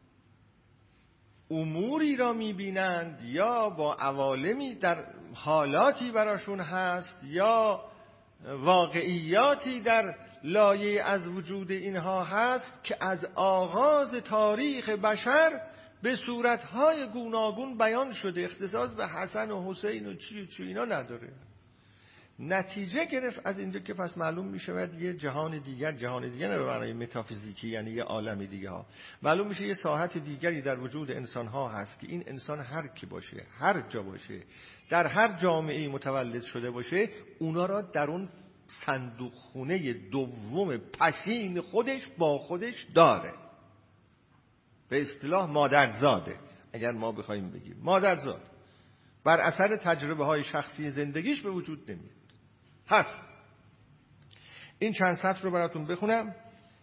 اموری را میبینند یا با عوالمی در حالاتی براشون هست یا واقعیاتی در لایه از وجود اینها هست که از آغاز تاریخ بشر به صورتهای گوناگون بیان شده، اختصاص به حسن و حسین و چی اینا نداره. نتیجه گرفت از اینجا که پس معلوم می شود یه جهان دیگر نه به معنای متافیزیکی یعنی یه عالم دیگه ها، معلوم میشه یه ساحت دیگری در وجود انسان ها هست که این انسان هر کی باشه، هر جا باشه، در هر جامعه متولد شده باشه، اونا را در اون صندوق خونه دوم پسین خودش با خودش داره. به اصطلاح مادرزاده، اگر ما بخوایم بگیم مادرزاد، بر اثر تجربه های شخصی زندگیش به وجود نمیاد. هست. این چند سطر رو براتون بخونم.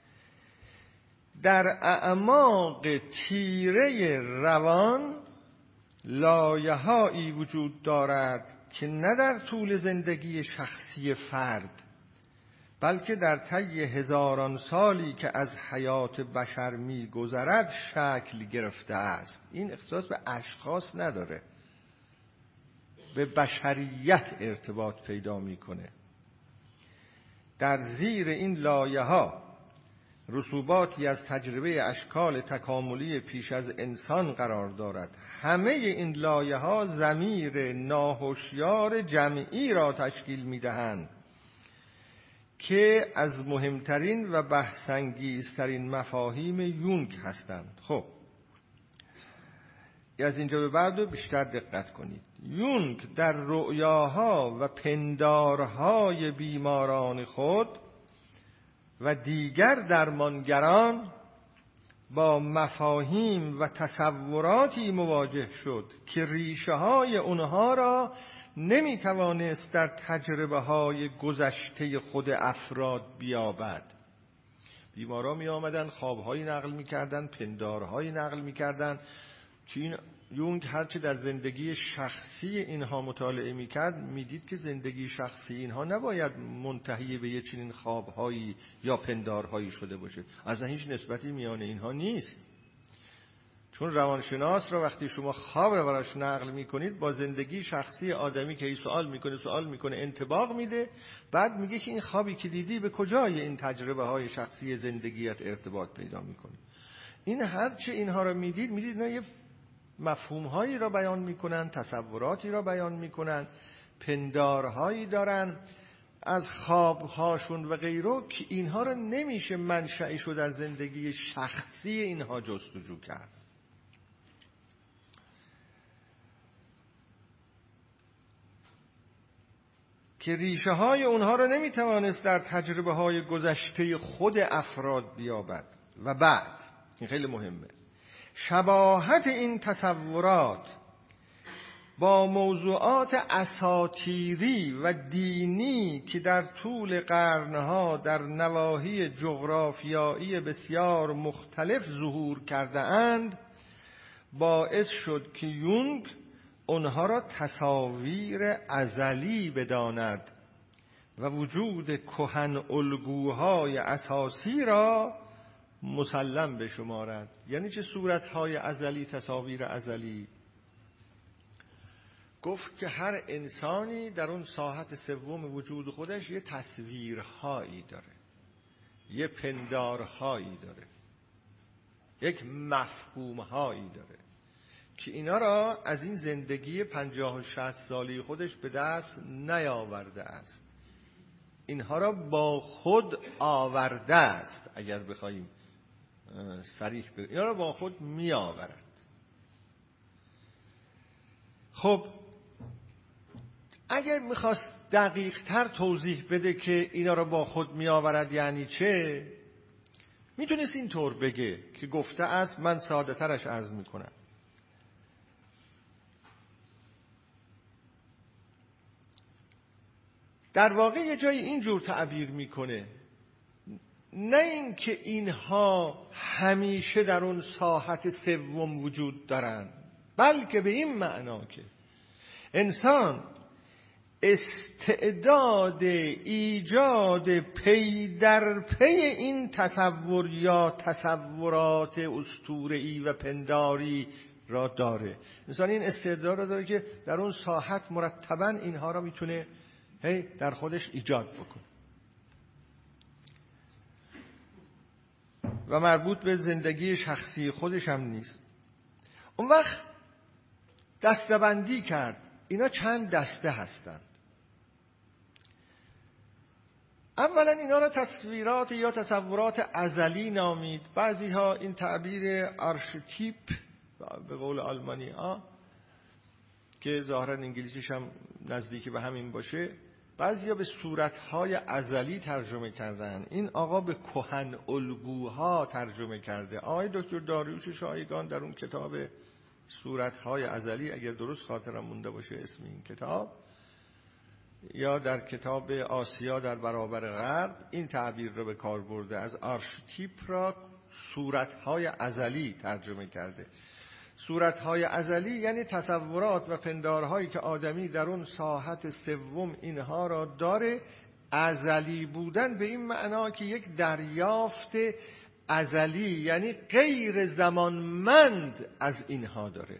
در اعماق تیره روان لایه‌هایی وجود دارد که نه در طول زندگی شخصی فرد بلکه در طی هزاران سالی که از حیات بشر می‌گذرد شکل گرفته است. این اختصاص به اشخاص نداره، به بشریت ارتباط پیدا میکنه. در زیر این لایه‌ها رسوباتی از تجربه اشکال تکاملی پیش از انسان قرار دارد. همه این لایه‌ها ضمیر ناهوشیار جمعی را تشکیل میدهند که از مهمترین و بحث‌انگیزترین مفاهیم یونگ هستند. خب از اینجا به بعد رو بیشتر دقت کنید. یونگ در رؤیاها و پندارهای بیماران خود و دیگر درمانگران با مفاهیم و تصوراتی مواجه شد که ریشه های اونها را نمیتوانست در تجربه های گذشته خود افراد بیابد. بیماران می آمدن، خوابهایی نقل می کردن، پندارهایی نقل می کردن که یونگ هرچه در زندگی شخصی اینها مطالعه میکرد میدید که زندگی شخصی اینها نباید منتهی به یه چنین خوابهایی یا پندارهایی شده باشه. اصلا هیچ نسبتی میان اینها نیست. چون روانشناس را وقتی شما خواب را براش نقل میکنید با زندگی شخصی آدمی که سوال میکنه انطباق میده، بعد میگه که این خوابی که دیدی به کجای این تجربه های شخصی زندگیت ارتباط پیدا میکنه. این هرچه اینها را میدید اینا یه مفهومهایی را بیان میکنن، تصوراتی را بیان میکنن، پندارهایی دارن از خوابهاشون و غیره که اینها را نمیشه منشأش رو در زندگی شخصی اینها جستجو کرد. که ریشه های اونها را نمیتوانست در تجربه های گذشته خود افراد بیابد. و بعد این خیلی مهمه، شباهت این تصورات با موضوعات اساطیری و دینی که در طول قرنها در نواحی جغرافیایی بسیار مختلف ظهور کرده اند باعث شد که یونگ آنها را تصاویر ازلی بداند و وجود کهن الگوهای اساسی را مسلم بشمارد. یعنی چه صورتهای ازلی، تصاویر ازلی؟ گفت که هر انسانی در اون ساحت سوم وجود خودش یه تصویرهایی داره، یه پندارهایی داره، یک مفهومهایی داره که اینا را از این زندگی 50 و 60 سالی خودش به دست نیاورده است. اینها را با خود آورده است. اگر بخوایم صریح بگیم اینا را با خود می آورد. خب اگر میخواست دقیق تر توضیح بده که اینا را با خود می آورد یعنی چه، میتونست این طور بگه که گفته است، من ساده ترش عرض میکنم. در واقع یه جایی اینجور تعبیر میکنه، نه اینکه اینها همیشه در اون ساحت سوم وجود دارن، بلکه به این معنا که انسان استعداد ایجاد پی در پی این تصور یا تصورات اسطوره‌ای و پنداری را داره. انسان این استعداد را داره که در اون ساحت مرتباً اینها را میتونه در خودش ایجاد بکنه و مربوط به زندگی شخصی خودش هم نیست. اون وقت دسته‌بندی کرد اینا چند دسته هستند. اولا اینا را تصویرات یا تصورات ازلی نامید. بعضی ها این تعبیر آرشتیپ به قول آلمانی ها که ظاهرا انگلیسیش هم نزدیک به همین باشه، بعضیا به صورتهای ازلی ترجمه کردن. این آقا به کهن الگوها ترجمه کرده. آقای دکتر داریوش شایگان در اون کتاب صورتهای ازلی، اگر درست خاطرم مونده باشه اسم این کتاب، یا در کتاب آسیا در برابر غرب، این تعبیر رو به کار برده. از آرشتیپ را صورتهای ازلی ترجمه کرده. صورتهای ازلی یعنی تصورات و پندارهایی که آدمی در اون ساحت سوم اینها را داره. ازلی بودن به این معنا که یک دریافت ازلی یعنی غیر زمانمند از اینها داره.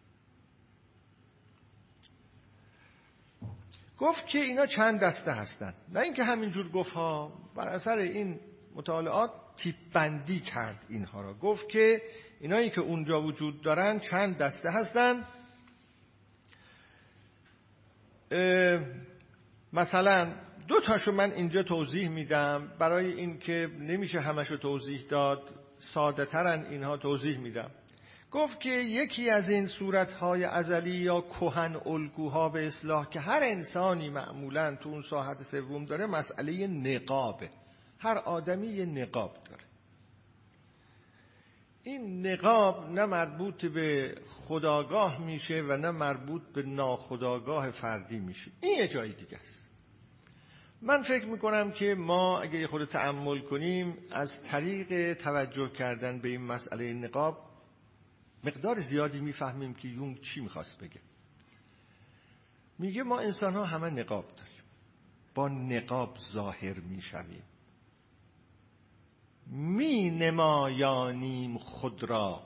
گفت که اینا چند دسته هستن، نه اینکه همینجور گفت ها، بر اثر این مطالعات تیپ بندی کرد اینها را. گفت که اینایی که اونجا وجود دارن چند دسته هستن. مثلا 2 تاشو من اینجا توضیح میدم، برای اینکه نمیشه همشو توضیح داد، ساده ترن اینها، توضیح میدم. گفت که یکی از این صورتهای ازلی یا کهن الگوها به اصطلاح که هر انسانی معمولاً تو اون ساحت سوم داره، مسئله نقابه. هر آدمی یه نقاب داره. این نقاب نه مربوط به خودآگاه میشه و نه مربوط به ناخودآگاه فردی میشه. این یه جای دیگه است. من فکر میکنم که ما اگه خود تأمل کنیم از طریق توجه کردن به این مسئله نقاب مقدار زیادی میفهمیم که یونگ چی میخواست بگه. میگه ما انسان ها همه نقاب داریم، با نقاب ظاهر میشویم، می نمایانیم خود را.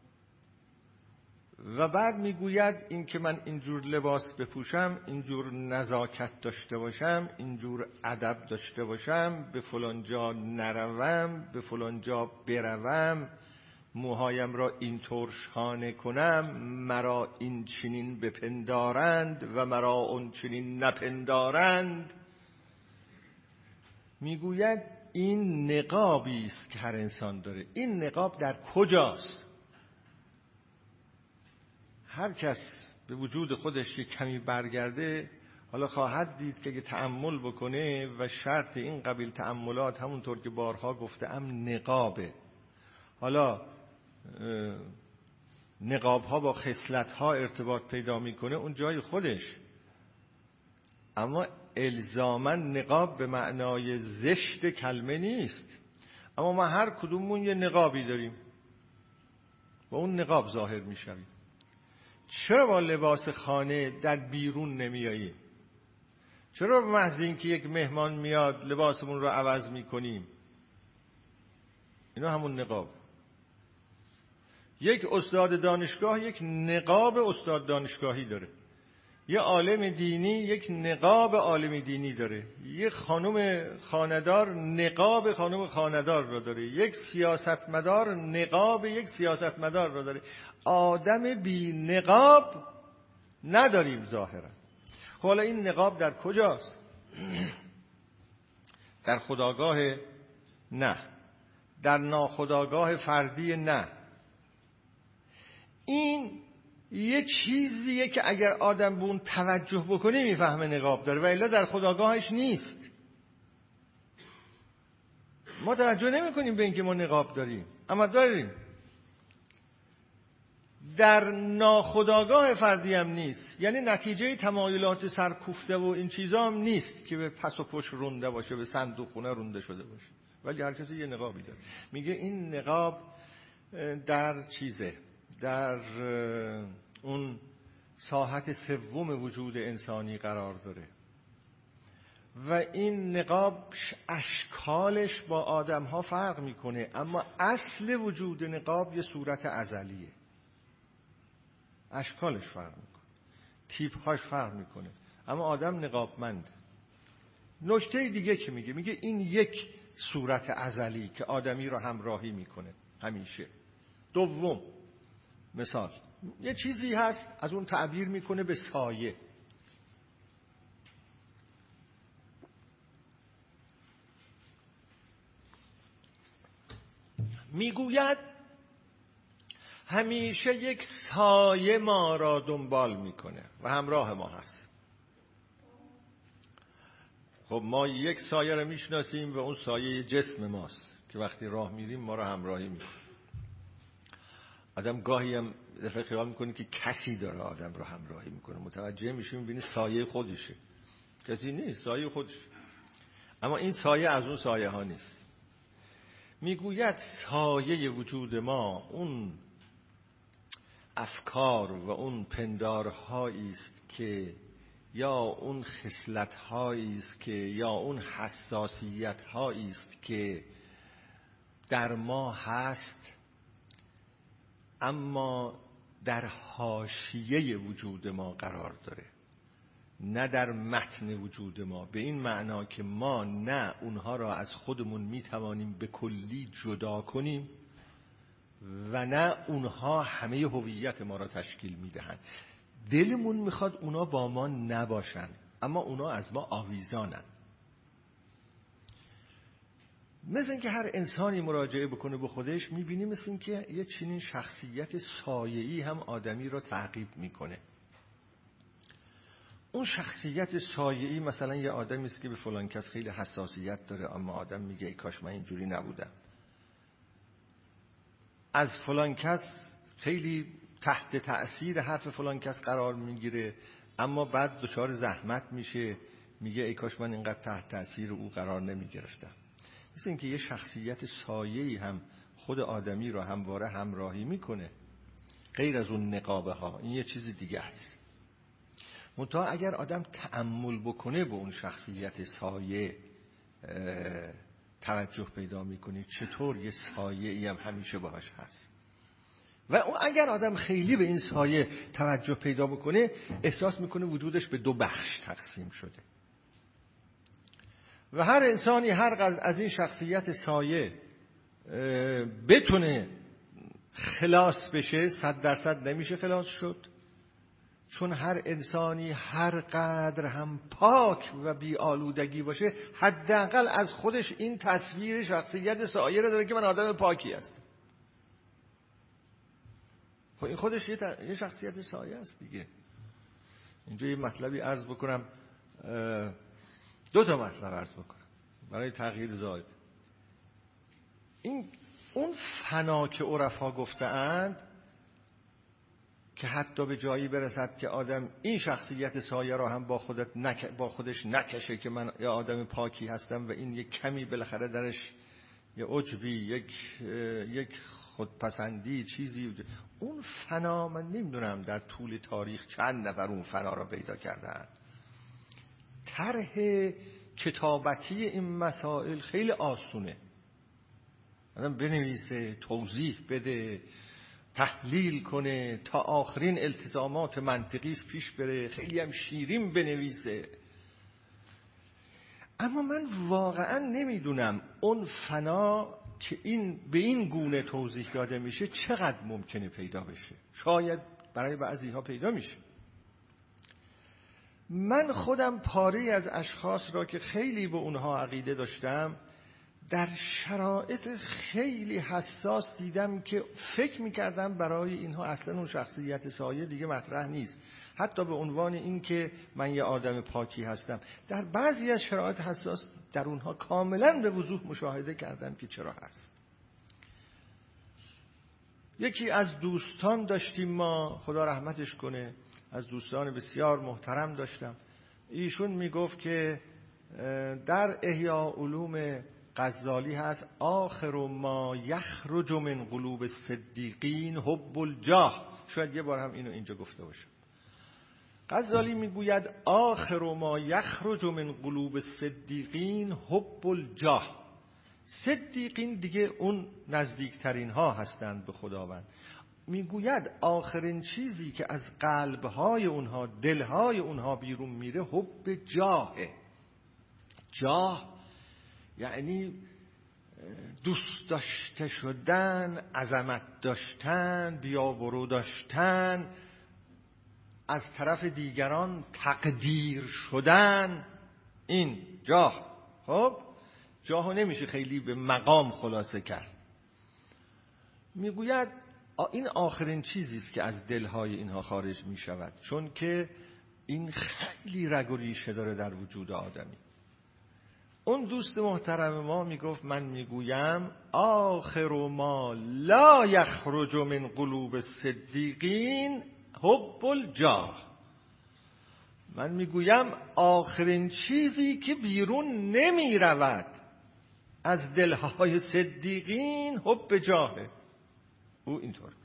و بعد میگوید این که من اینجور لباس بپوشم، اینجور نزاکت داشته باشم، اینجور ادب داشته باشم، به فلان جا نروم، به فلان جا بروم، موهایم را اینطور شانه کنم، مرا این چنین بپندارند و مرا اون چنین نپندارند. میگوید این نقابی است که هر انسان داره. این نقاب در کجاست؟ هر کس به وجود خودش یک کمی برگرده حالا خواهد دید که اگه تأمل بکنه، و شرط این قبیل تأملات همونطور که بارها گفتم نقابه. حالا نقاب ها با خصلت ها ارتباط پیدا میکنه اون جای خودش، اما الزاما نقاب به معنای زشت کلمه نیست. اما ما هر کدوممون یه نقابی داریم، با اون نقاب ظاهر میشویم. چرا با لباس خانه در بیرون نمیاییم؟ چرا به محض اینکه یک مهمان میاد لباسمون رو عوض میکنیم؟ اینا همون نقاب. یک استاد دانشگاه یک نقاب استاد دانشگاهی داره، یه عالم دینی یک نقاب عالم دینی داره، یک خانم خانه‌دار نقاب خانم خانه‌دار رو داره، یک سیاستمدار نقاب یک سیاستمدار رو داره. آدم بی نقاب نداریم ظاهرا. حالا این نقاب در کجاست؟ در خودآگاه نه، در ناخودآگاه فردی نه. این یه چیزیه که اگر آدم به اون توجه بکنه میفهمه نقاب داره، و الا در خودآگاهش نیست. ما توجه نمی کنیم به اینکه ما نقاب داریم، اما داریم. در ناخودآگاه فردی هم نیست، یعنی نتیجه تمایلات سرکوفته و این چیزا هم نیست که به پس و پشت رونده باشه، به صندوق خونه رونده شده باشه، ولی هر کسی یه نقابی داره. میگه این نقاب در چیزه، در اون ساحت سوم وجود انسانی قرار داره، و این نقاب اشکالش با آدم ها فرق میکنه، اما اصل وجود نقاب یه صورت ازلیه. اشکالش فرق میکنه، تیپ‌هاش فرق میکنه، اما آدم نقابمند. نکته دیگه که میگه این یک صورت ازلی که آدمی رو همراهی میکنه همیشه. دوم، مثال یه چیزی هست از اون تعبیر میکنه به سایه. میگوید همیشه یک سایه ما را دنبال میکنه و همراه ما هست. خب ما یک سایه را میشناسیم و اون سایه جسم ماست که وقتی راه میریم ما را همراهی میکنه. آدم گاهی هم دفعه خیال میکنه که کسی داره آدم رو همراهی میکنه، متوجه میشیم میبینی سایه خودشه، کسی نیست، سایه خودش. اما این سایه از اون سایه ها نیست. میگوید سایه وجود ما اون افکار و اون پندارهایی است که، یا اون خصلت‌هایی است که، یا اون حساسیت‌هایی است که در ما هست، اما در حاشیه وجود ما قرار داره، نه در متن وجود ما. به این معنا که ما نه اونها را از خودمون میتوانیم به کلی جدا کنیم و نه اونها همه هویت ما را تشکیل میدهند. دلمون میخواد اونا با ما نباشن، اما اونا از ما آویزانن. مثل اینکه هر انسانی مراجعه بکنه به خودش میبینی مثل اینکه یه چنین شخصیت سایه‌ای هم آدمی را تعقیب میکنه. اون شخصیت سایه‌ای مثلا یه آدمی است که به فلان کس خیلی حساسیت داره، اما آدم میگه ای کاش من اینجوری نبودم. از فلان کس خیلی تحت تأثیر حرف فلان کس قرار میگیره، اما بعد دچار زحمت میشه، میگه ای کاش من اینقدر تحت تأثیر او قرار نمیگرفتم. مثل اینکه یه شخصیت سایه‌ای هم خود آدمی رو همواره همراهی میکنه. غیر از اون نقابه ها، این یه چیز دیگه است. منتها اگر آدم تأمل بکنه به اون شخصیت سایه توجه پیدا میکنه چطور یه سایه ای هم همیشه باهاش هست. و اون اگر آدم خیلی به این سایه توجه پیدا بکنه احساس میکنه وجودش به دو بخش تقسیم شده و هر انسانی هر قدر از این شخصیت سایه بتونه خلاص بشه 100% نمیشه خلاص شد، چون هر انسانی هر قدر هم پاک و بی آلودگی باشه حداقل از خودش این تصویر شخصیت سایه رو داره که من آدم پاکی هستم. خب این خودش یه شخصیت سایه است دیگه. اینجا یه مطلبی عرض بکنم، 2 تا مطلب عرض بکنم برای تغییر زاید. اون فنا که عرفا گفته‌اند که حتی به جایی برسد که آدم این شخصیت سایه را هم با خودش نکشه که من یه آدم پاکی هستم و این یک کمی بالاخره درش یه عجبی، یک خودپسندی چیزی. اون فنا من نمیدونم در طول تاریخ چند نفر اون فنا را پیدا کردن. طرح کتابتی این مسائل خیلی آسونه، آدم بنویسه، توضیح بده، تحلیل کنه، تا آخرین التزامات منطقیش پیش بره، خیلی هم شیرین بنویسه. اما من واقعا نمیدونم اون فنا که به این گونه توضیح داده میشه چقدر ممکنه پیدا بشه. شاید برای بعضیها پیدا میشه. من خودم پاری از اشخاص را که خیلی به اونها عقیده داشتم در شرایط خیلی حساس دیدم که فکر میکردم برای اینها اصلا اون شخصیت سایه دیگه مطرح نیست، حتی به عنوان این که من یه آدم پاکی هستم. در بعضی از شرایط حساس در اونها کاملا به وضوح مشاهده کردم که چرا هست. یکی از دوستان داشتیم ما، خدا رحمتش کنه، از دوستان بسیار محترم داشتم، ایشون میگفت که در احیاء علوم غزالی هست آخر ما یخرج من قلوب الصدیقین حب الجاه. شاید یه بار هم اینو اینجا گفته باشم. غزالی میگوید آخر ما یخرج من قلوب الصدیقین حب الجاه. صدیقین دیگه اون نزدیکترین ها هستند به خداوند. میگوید آخرین چیزی که از قلبهای اونها، دلهای اونها بیرون میره حب جاهه. جاه یعنی دوست داشته شدن، عظمت داشتن، بیابرو داشتن، از طرف دیگران تقدیر شدن. این جاه. خب جاهو نمیشه خیلی به مقام خلاصه کرد. میگوید این آخرین چیزی است که از دلهای اینها خارج میشود، چون که این خیلی رگ و ریشه داره در وجود آدمی. اون دوست محترم ما میگفت من میگویم آخر ما لا یخرج من قلوب الصدیقین حب الجاه. من میگویم آخرین چیزی که بیرون نمی رود از دلهای صدیقین حب جاهه. او اینطور میگفت.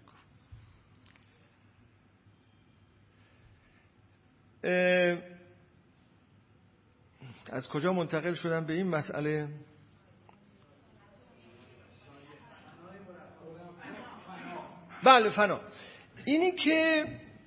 از کجا منتقل شدم به این مسئله؟ بله، فنا. اینی که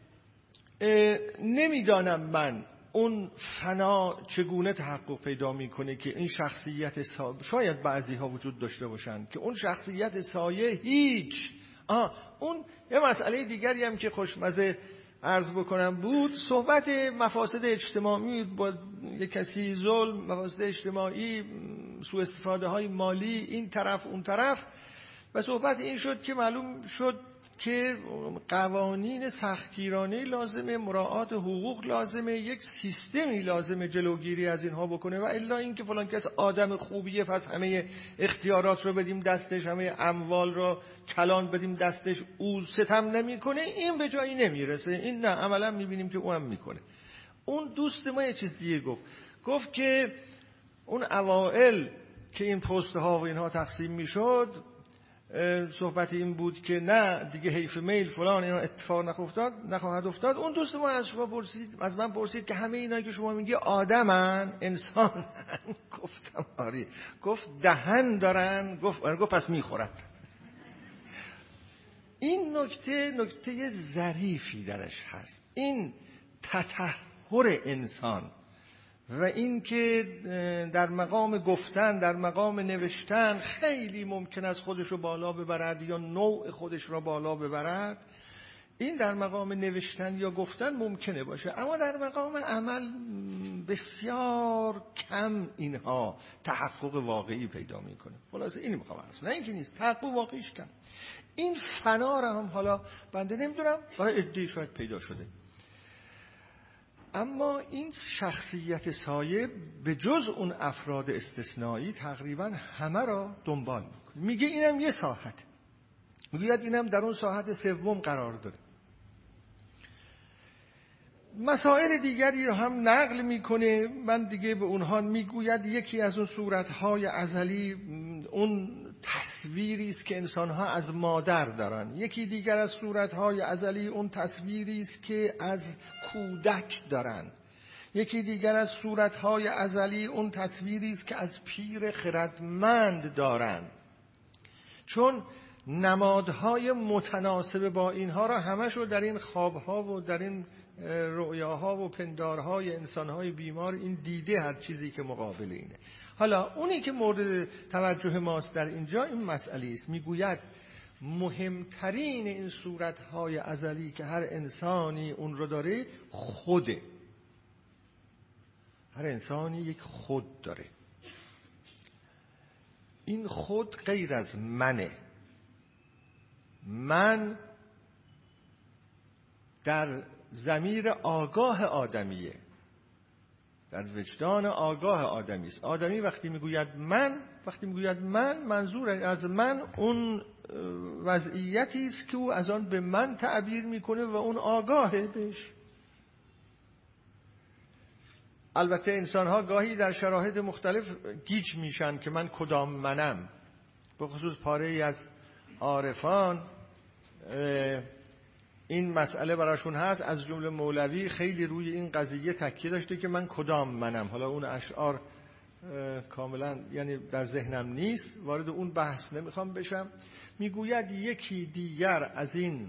نمیدانم من اون فنا چگونه تحقق پیدا میکنه که این شخصیت شاید بعضی ها وجود داشته باشند که اون شخصیت سایه هیچ اون یه مسئله دیگری هم که خوشمزه عرض بکنم بود، صحبت مفاسد اجتماعی با یک کسی، ظلم، مفاسد اجتماعی، سوء استفاده های مالی، این طرف اون طرف، و صحبت این شد که معلوم شد که قوانین سختگیرانه لازمه، مراعات حقوق لازمه، یک سیستمی لازمه جلوگیری از اینها بکنه، و الا اینکه فلان کس آدم خوبیه پس همه اختیارات رو بدیم دستش، همه اموال رو کلان بدیم دستش، او ستم نمیکنه، این به جایی نمیرسه. این نه، عملا میبینیم که او هم میکنه. اون دوست ما یه چیز دیگه گفت که اون اوائل که این پست ها و اینها تقسیم میشد، صحبت این بود که نه دیگه حیف میل فلان اینا اتفاق نخواهد افتاد. اون دوست ما از من پرسید که همه اینا که شما میگی آدمن، انسان؟ گفتم آره. گفت دهن دارن؟ گفت پس میخورن. این نکته ظریفی درش هست، این تطهر انسان و این که در مقام گفتن، در مقام نوشتن خیلی ممکن است خودش رو بالا ببرد یا نوع خودش رو بالا ببرد. این در مقام نوشتن یا گفتن ممکنه باشه، اما در مقام عمل بسیار کم اینها تحقق واقعی پیدا میکنه. خلاصه این میخوام عرض، نه اینکه نیست، تحقق واقعیش کم. این فنا رو هم حالا بنده نمیدونم برای عده‌ای شاید پیدا شده، اما این شخصیت سایه به جز اون افراد استثنایی تقریبا همه را دنبال میکنه. میگه اینم یه ساحت، میگه اینم در اون ساحت سوم قرار داره. مسائل دیگری رو هم نقل میکنه، من دیگه به اونها میگوید یکی از اون صورتهای ازلی اون تصویری است که انسانها از مادر دارن، یکی دیگر از صورتهای ازلی اون تصویری است که از کودک دارن، یکی دیگر از صورتهای ازلی اون تصویری است که از پیر خردمند دارن. چون نمادهای متناسب با اینها را همشو در این خوابها و در این رؤیاها و پندارهای انسانهای بیمار این دیده، هر چیزی که مقابل اینه. حالا اونی که مورد توجه ماست در اینجا این مسئله است. میگوید مهمترین این صورتهای ازلی که هر انسانی اون رو داره خوده. هر انسانی یک خود داره. این خود غیر از منه. من در ضمیر آگاه آدمیه، در وجدان آگاه آدمی است. آدمی وقتی میگوید من منظور از من اون وضعیتی است که او از آن به من تعبیر میکنه و اون آگاهه بهش. البته انسان‌ها گاهی در شرایط مختلف گیج میشن که من کدام منم. به خصوص پاره‌ای از عارفان این مسئله براشون هست، از جمله مولوی خیلی روی این قضیه تکیه داشته که من کدام منم. حالا اون اشعار کاملا یعنی در ذهنم نیست، وارد اون بحث نمیخوام بشم. میگوید یکی دیگر از این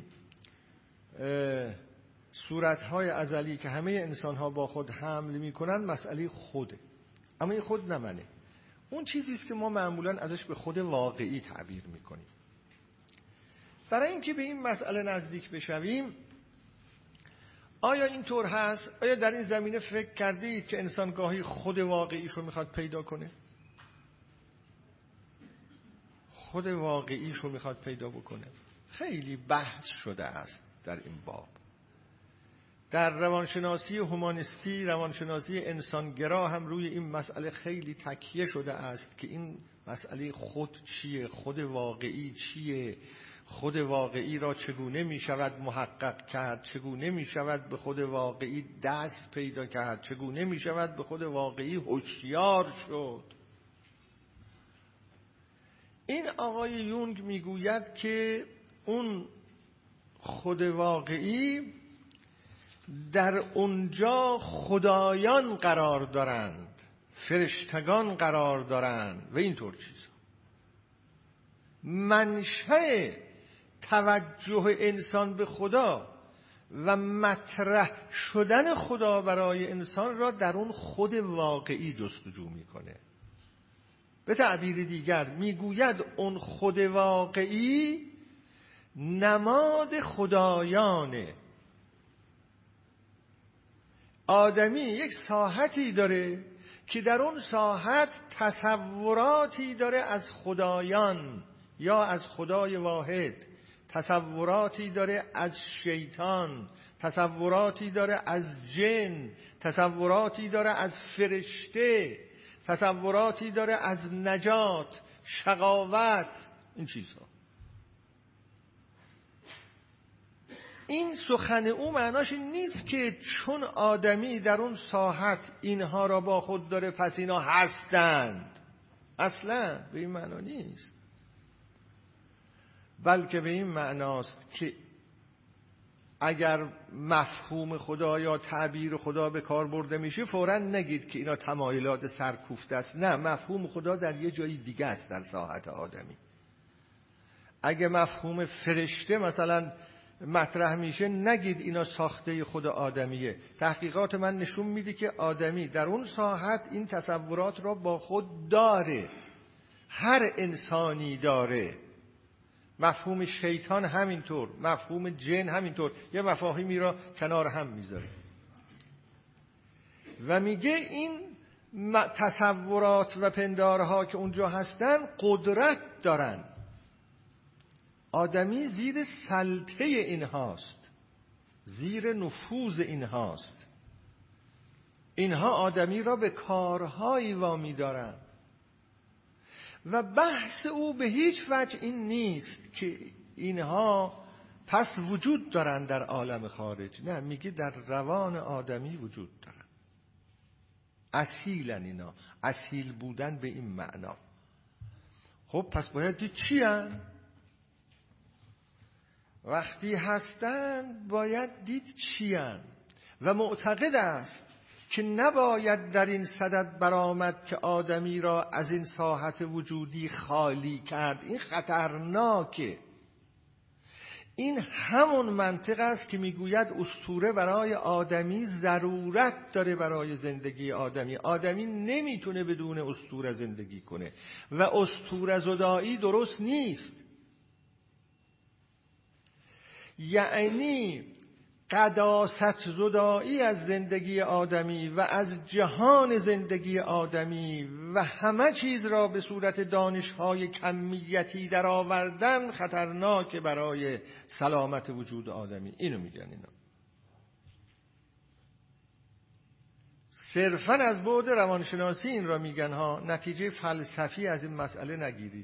صورتهای ازلی که همه انسانها با خود حمل میکنن مسئله خوده، اما این خود نه منه. اون چیزی است که ما معمولا ازش به خود واقعی تعبیر میکنیم. برای اینکه به این مسئله نزدیک بشویم، آیا اینطور هست؟ آیا در این زمینه فکر کردید که انسان گاهی خود واقعیش رو میخواد پیدا کنه؟ خود واقعیش رو میخواد پیدا بکنه. خیلی بحث شده است در این باب. در روانشناسی هومانیستی، روانشناسی انسانگرا هم روی این مسئله خیلی تکیه شده است که این مسئله خود چیه، خود واقعی چیه، خود واقعی را چگونه می شود محقق کرد، چگونه می شود به خود واقعی دست پیدا کرد، چگونه می شود به خود واقعی هوشیار شد. این آقای یونگ می گوید که اون خود واقعی در اونجا خدایان قرار دارند، فرشتگان قرار دارند و اینطور چیزا. منشأ توجه انسان به خدا و مطرح شدن خدا برای انسان را در اون خود واقعی جستجو میکنه. به تعبیر دیگر میگوید اون خود واقعی نماد خدایانه. آدمی یک ساحتی داره که در اون ساحت تصوراتی داره از خدایان یا از خدای واحد، تصوراتی داره از شیطان، تصوراتی داره از جن، تصوراتی داره از فرشته، تصوراتی داره از نجات، شقاوت، این چیزها. این سخن او معناش این نیست که چون آدمی در اون ساحت اینها را با خود داره پس اینا هستند. اصلا به این معنا نیست. بلکه به این معناست که اگر مفهوم خدا یا تعبیر خدا به کار برده میشه فوراً نگید که اینا تمایلات سرکوفته است. نه، مفهوم خدا در یه جای دیگه است در ساحت آدمی. اگه مفهوم فرشته مثلا مطرح میشه نگید اینا ساخته خود آدمیه. تحقیقات من نشون میده که آدمی در اون ساحت این تصورات را با خود داره، هر انسانی داره. مفهوم شیطان همینطور، مفهوم جن همینطور، یه مفاهیمی را کنار هم میذاره و میگه این تصورات و پندارها که اونجا هستن قدرت دارن. آدمی زیر سلطه اینهاست، زیر نفوذ اینهاست. اینها آدمی را به کارهایی وامی دارن و بحث او به هیچ وجه این نیست که اینها پس وجود دارن در عالم خارج. نه، میگه در روان آدمی وجود دارن. اصیلن اینا، اصیل بودن به این معنا. خب پس باید دید چی هن؟ وقتی هستن باید دید چی هن؟ و معتقد است که نباید در این صدد برآمد که آدمی را از این ساحت وجودی خالی کرد. این خطرناکه. این همون منطق است که میگوید اسطوره برای آدمی ضرورت داره برای زندگی آدمی. آدمی نمیتونه بدون اسطوره زندگی کنه و اسطوره زدایی درست نیست. یعنی قداست زدایی از زندگی آدمی و از جهان زندگی آدمی و همه چیز را به صورت دانش‌های کمیتی در آوردن خطرناک برای سلامت وجود آدمی. اینو میگن اینا. صرفاً از بعد روانشناسی این را میگن ها، نتیجه فلسفی از این مسئله نگیرید.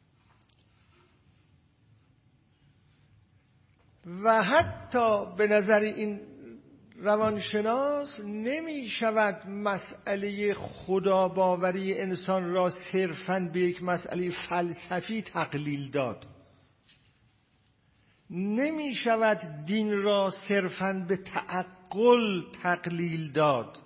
و حتی به نظر این روانشناس نمی شود مسئله خداباوری انسان را صرفاً به یک مسئله فلسفی تقلیل داد. نمی شود دین را صرفاً به تعقل تقلیل داد،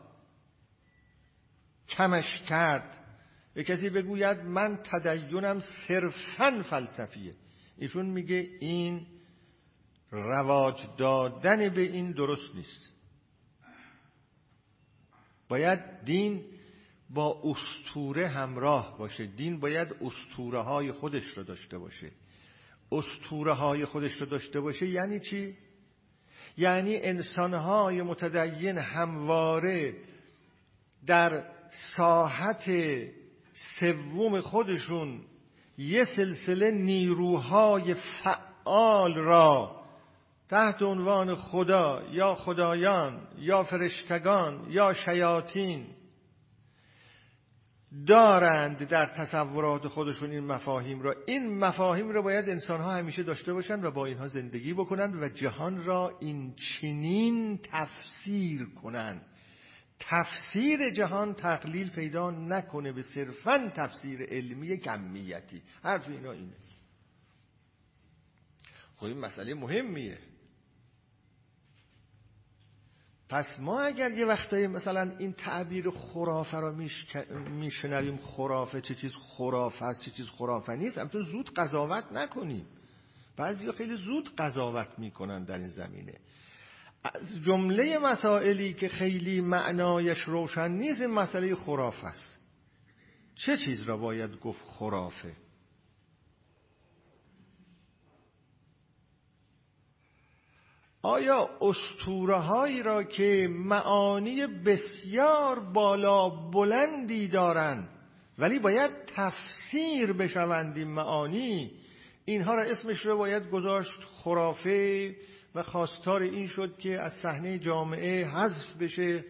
کمش کرد. یک کسی بگوید من تدینم صرفاً فلسفیه، ایشون میگه این رواج دادن به این درست نیست. باید دین با اسطوره همراه باشه. دین باید اسطوره های خودش رو داشته باشه. اسطوره های خودش رو داشته باشه یعنی چی؟ یعنی انسان‌های متدین همواره در ساحت سوم خودشون یه سلسله نیروهای فعال را تحت عنوان خدا یا خدایان یا فرشتگان یا شیاطین دارند در تصورات خودشون. این مفاهیم را باید انسان‌ها همیشه داشته باشند و با اینها زندگی بکنند و جهان را این چنین تفسیر کنند. تفسیر جهان تقلیل پیدا نکنه به صرفاً تفسیر علمی کمیتی. حرف اینا اینه. خب این مسئله مهمیه. پس ما اگر یه وقتایی مثلا این تعبیر خرافه را میشنویم، خرافه چه چیز خرافه است چه چیز خرافه نیست، همچون زود قضاوت نکنیم. بعضیا خیلی زود قضاوت میکنن در این زمینه. از جمله مسائلی که خیلی معنایش روشن نیست این مسئله خرافه است. چه چیز را باید گفت خرافه؟ آیا اسطوره‌هایی را که معانی بسیار بالا بلندی دارند ولی باید تفسیر بشوند این معانی، اینها را اسمش را باید گذاشت خرافه و خواستار این شد که از صحنه جامعه حذف بشه؟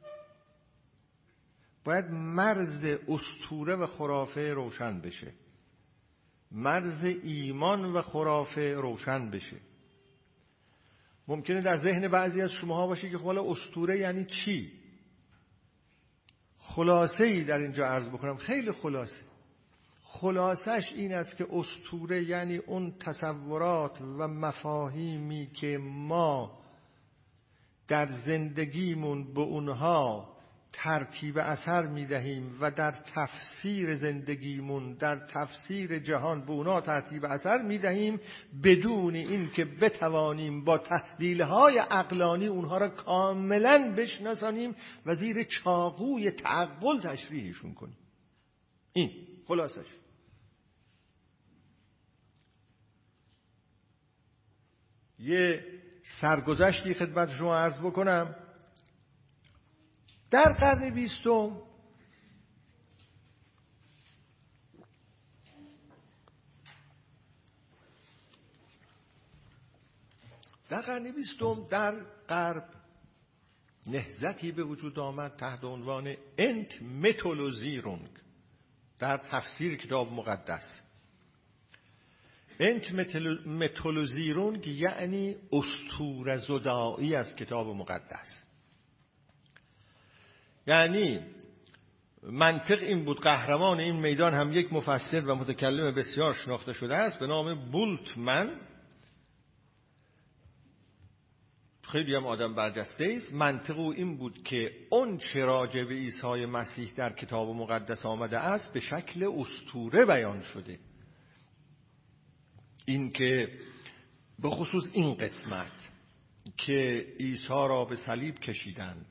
باید مرز اسطوره و خرافه روشن بشه، مرز ایمان و خرافه روشن بشه. ممکنه در ذهن بعضی از شماها باشه که حالا اسطوره یعنی چی؟ خلاصه‌ای در اینجا عرض بکنم، خیلی خلاصه. خلاصش این است که اسطوره یعنی اون تصورات و مفاهیمی که ما در زندگیمون به اونها ترتیب اثر میدهیم و در تفسیر زندگیمون، در تفسیر جهان به اونها ترتیب اثر میدهیم، بدون این که بتوانیم با تحلیل‌های عقلانی اونها را کاملا بشناسانیم و زیر چاقوی تعقل تشریحشون کنیم. این خلاصش. یه سرگذشتی خدمت شما عرض بکنم. در قرن 20 در غرب نهضتی به وجود آمد تحت عنوان انتمتولوژیرونگ در تفسیر کتاب مقدس. انتمتولوژیرونگ یعنی اسطوره زدایی از کتاب مقدس. یعنی منطق این بود، قهرمان این میدان هم یک مفسر و متکلم بسیار شناخته شده است به نام بولتمن، خیلی هم آدم برجسته است. منطق او این بود که اون چه راجع به عیسی مسیح در کتاب مقدس آمده است به شکل اسطوره بیان شده. این که به خصوص این قسمت که عیسی را به صلیب کشیدند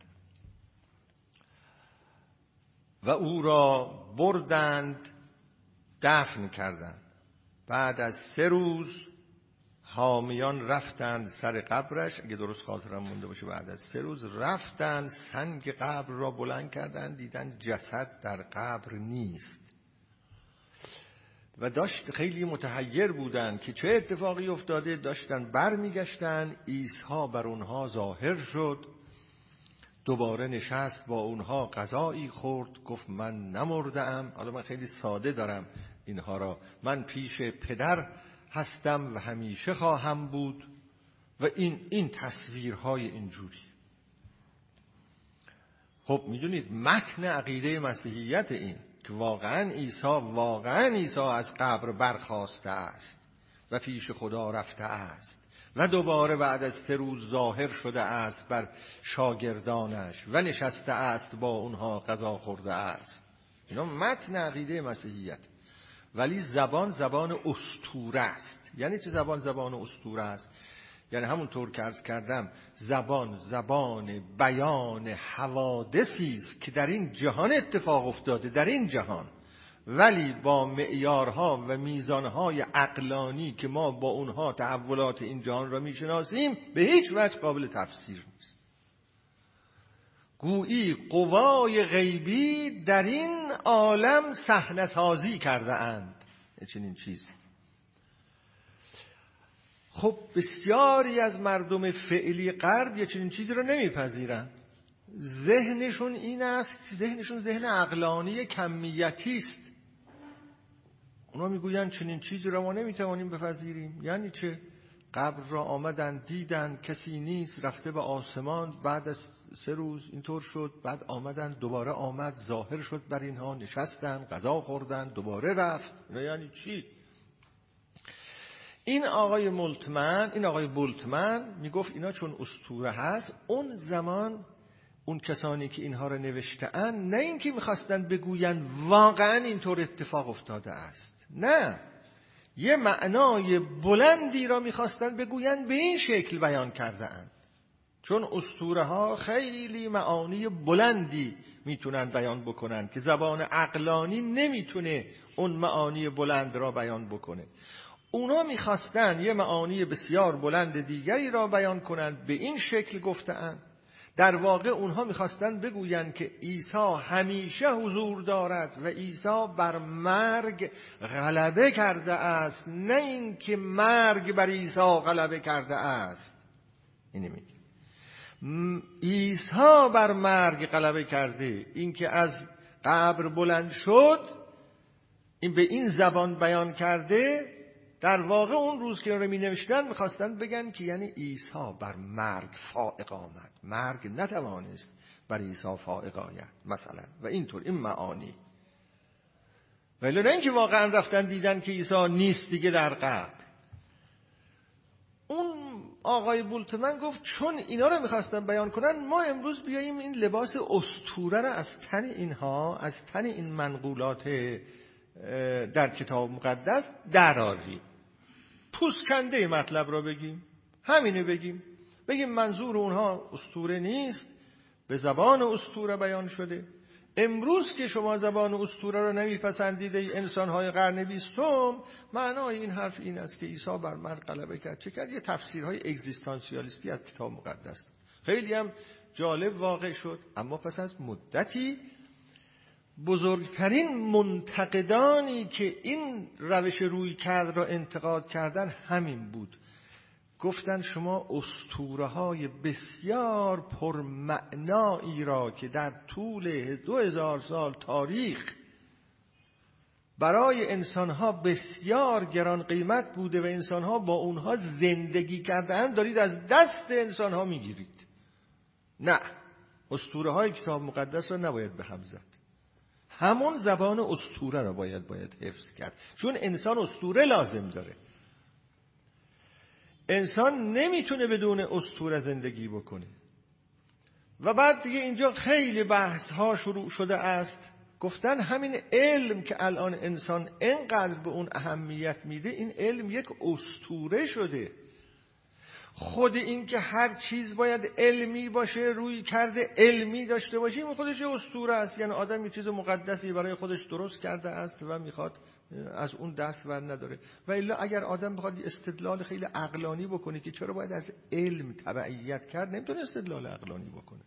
و او را بردند دفن کردند، بعد از 3 روز حامیان رفتند سر قبرش، اگه درست خاطرم مونده باشه بعد از 3 روز رفتند سنگ قبر را بلند کردند، دیدند جسد در قبر نیست و داشت خیلی متحیر بودند که چه اتفاقی افتاده. داشتن برمیگشتن، عیسی بر اونها ظاهر شد، دوباره نشست با اونها غذایی خورد، گفت من نمردم. حالا من خیلی ساده دارم اینها را، من پیش پدر هستم و همیشه خواهم بود و این تصویرهای اینجوری. خب میدونید متن عقیده مسیحیت این که واقعا عیسی از قبر برخاسته است و پیش خدا رفته است و دوباره بعد از 3 روز ظاهر شده است بر شاگردانش و نشسته است با اونها غذا خورده است. اینا متن عقیده مسیحیت. ولی زبان اسطوره است. یعنی چه زبان اسطوره است؟ یعنی همونطور که عرض کردم زبان بیان حوادثی است که در این جهان اتفاق افتاده، در این جهان، ولی با معیارها و میزانهای عقلانی که ما با اونها تحولات این جهان را میشناسیم به هیچ وجه قابل تفسیر نیست. گویی قوای غیبی در این عالم صحنه سازی کرده اند چنین چیزی. خب بسیاری از مردم فعلی غرب یه چنین چیزی رو نمیپذیرن. ذهنشون این است، ذهنشون ذهن عقلانی کمیتی است. اونا میگوین چنین چیزی رو ما نمیتوانیم بپذیریم. یعنی چه؟ قبر را آمدن دیدن کسی نیست، رفته به آسمان، بعد از 3 روز اینطور شد، بعد آمدن دوباره آمد ظاهر شد بر اینها، نشستن غذا خوردن دوباره رفت. یعنی چی؟ این آقای بولتمن میگفت اینا چون اسطوره هست، اون زمان اون کسانی که اینها را نوشته‌اند نه اینکه میخواستن بگوین واقعا اینطور اتفاق افتاده است، نه، یه معنای بلندی را میخواستن بگوین به این شکل بیان کرده اند. چون اسطوره ها خیلی معانی بلندی میتونن بیان بکنن که زبان عقلانی نمیتونه اون معانی بلند را بیان بکنه. اونا میخواستن یه معانی بسیار بلند دیگری را بیان کنند، به این شکل گفته‌اند. در واقع اونها میخواستن بگویند که عیسی همیشه حضور دارد و عیسی بر مرگ غلبه کرده است، نه اینکه مرگ بر عیسی غلبه کرده است. اینی میگه عیسی بر مرگ غلبه کرده، اینکه از قبر بلند شد، این به این زبان بیان کرده. در واقع اون روز که رو می نوشتن میخواستن بگن که یعنی عیسی بر مرگ فائق آمد، مرگ نتوانست بر عیسی فائق آید مثلا، و اینطور این معانی. ولی نه اینکه واقعا رفتن دیدن که عیسی نیست دیگه در قبر. اون آقای بولتمن گفت چون اینا رو میخواستن بیان کنن، ما امروز بیاییم این لباس اسطوره رو از تن اینها، از تن این منقولات در کتاب مقدس دراریم، پوسکنده مطلب رو بگیم، همینو بگیم منظور اونها اسطوره نیست، به زبان اسطوره بیان شده. امروز که شما زبان اسطوره رو نمیپسندیده ای انسان‌های قرن 20، معنای این حرف این است که عیسی بر مرگ غلبه کرد. چه کرد؟ یه تفسیرهای اگزیستانسیالیستی از کتاب مقدس خیلی هم جالب واقع شد. اما پس از مدتی بزرگترین منتقدانی که این روش روی کرد را انتقاد کردن همین بود. گفتن شما اسطوره‌های بسیار پرمعنایی را که در طول 2000 سال تاریخ برای انسانها بسیار گران قیمت بوده و انسانها با اونها زندگی کردن، دارید از دست انسانها میگیرید. نه، اسطوره‌های کتاب مقدس را نباید به هم زد. همون زبان اسطوره را باید حفظ کرد، چون انسان اسطوره لازم داره. انسان نمیتونه بدون اسطوره زندگی بکنه. و بعد دیگه اینجا خیلی بحث ها شروع شده است. گفتن همین علم که الان انسان اینقدر به اون اهمیت میده، این علم یک اسطوره شده. خود این که هر چیز باید علمی باشه، روی کرده علمی داشته باشه، این خودش یه اسطوره است. یعنی آدم یه چیز مقدسی برای خودش درست کرده است و میخواد از اون دست ور نداره. و الا اگر آدم بخواد استدلال خیلی عقلانی بکنه که چرا باید از علم تبعیت کرد، نمیتونه استدلال عقلانی بکنه.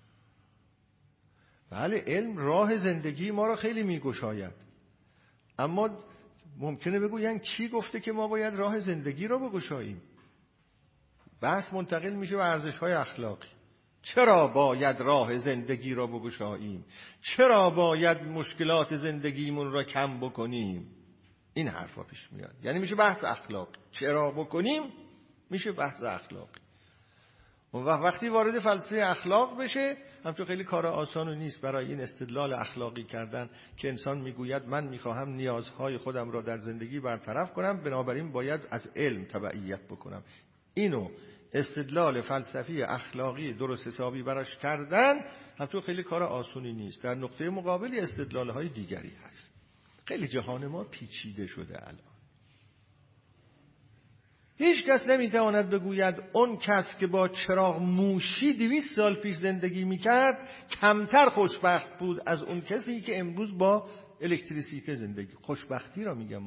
بله، علم راه زندگی ما رو خیلی میگشاید، اما ممکنه بگوین کی گفته که ما باید راه زندگی رو بگشاییم؟ بحث منتقل میشه به ارزش‌های اخلاقی. چرا باید راه زندگی را بگشاییم؟ چرا باید مشکلات زندگیمون را کم بکنیم؟ این حرفا پیش میاد. یعنی میشه بحث اخلاقی. چرا بکنیم میشه بحث اخلاقی. و وقتی وارد فلسفه اخلاق بشه، همچون خیلی کار آسانی نیست برای این استدلال اخلاقی کردن که انسان میگوید من میخواهم نیازهای خودم را در زندگی برطرف کنم، بنابراین باید از علم تبعیت بکنم. اینو استدلال فلسفی اخلاقی درست حسابی براش کردن همچون خیلی کار آسونی نیست. در نقطه مقابلی استدلال‌های دیگری هست. خیلی جهان ما پیچیده شده الان. هیچ کس نمیتواند بگوید اون کس که با چراغ موشی 200 سال پیش زندگی میکرد کمتر خوشبخت بود از اون کسی که امروز با الکتریسیته زندگی. خوشبختی را میگم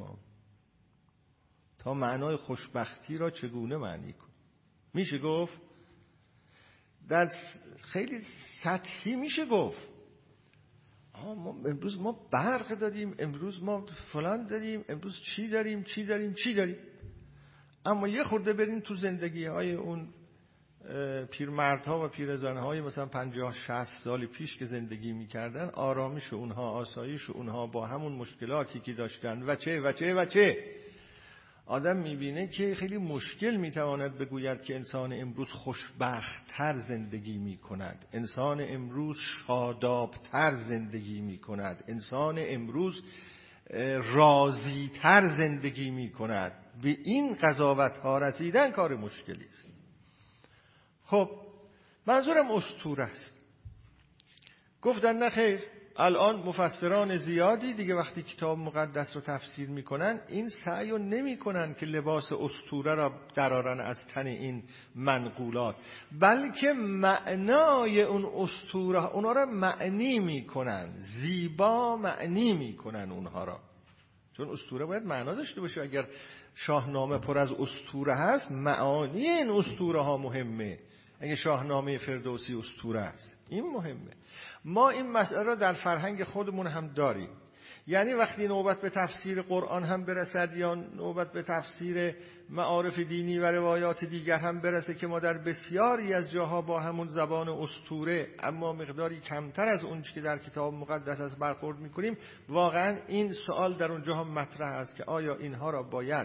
تا معنای خوشبختی را چگونه معنی کن؟ میشه گفت در خیلی سطحی میشه گفت امروز ما برق داریم، امروز ما فلان داریم، امروز چی داریم. اما یه خورده بریم تو زندگی های اون پیرمردها و پیرزنهای مثلا 50-60 سال پیش که زندگی میکردن، آرامش اونها، آسایش اونها با همون مشکلاتی که داشتن و چه آدم میبینه که خیلی مشکل میتواند بگوید که انسان امروز خوشبخت‌تر زندگی میکند، انسان امروز شادابتر زندگی میکند، انسان امروز راضی‌تر زندگی میکند. به این قضاوت‌ها رسیدن کار مشکلی است. خب منظورم اسطوره است. گفتن نه خیر، الان مفسران زیادی دیگه وقتی کتاب مقدس رو تفسیر میکنن این سعی رو نمیکنن که لباس اسطوره را درارن از تن این منقولات، بلکه معنای اون اسطوره اونا را معنی میکنن، زیبا معنی میکنن اونها را. چون اسطوره باید معنا داشته باشه. اگر شاهنامه پر از اسطوره هست، معانی این اسطوره ها مهمه. اگه شاهنامه فردوسی اسطوره است، این مهمه. ما این مسئله را در فرهنگ خودمون هم داریم. یعنی وقتی نوبت به تفسیر قرآن هم برسد یا نوبت به تفسیر معارف دینی و روایات دیگر هم برسه که ما در بسیاری از جاها با همون زبان اسطوره اما مقداری کمتر از اون که در کتاب مقدس از برخورد میکنیم، واقعا این سوال در اونجا هم مطرح است که آیا اینها را باید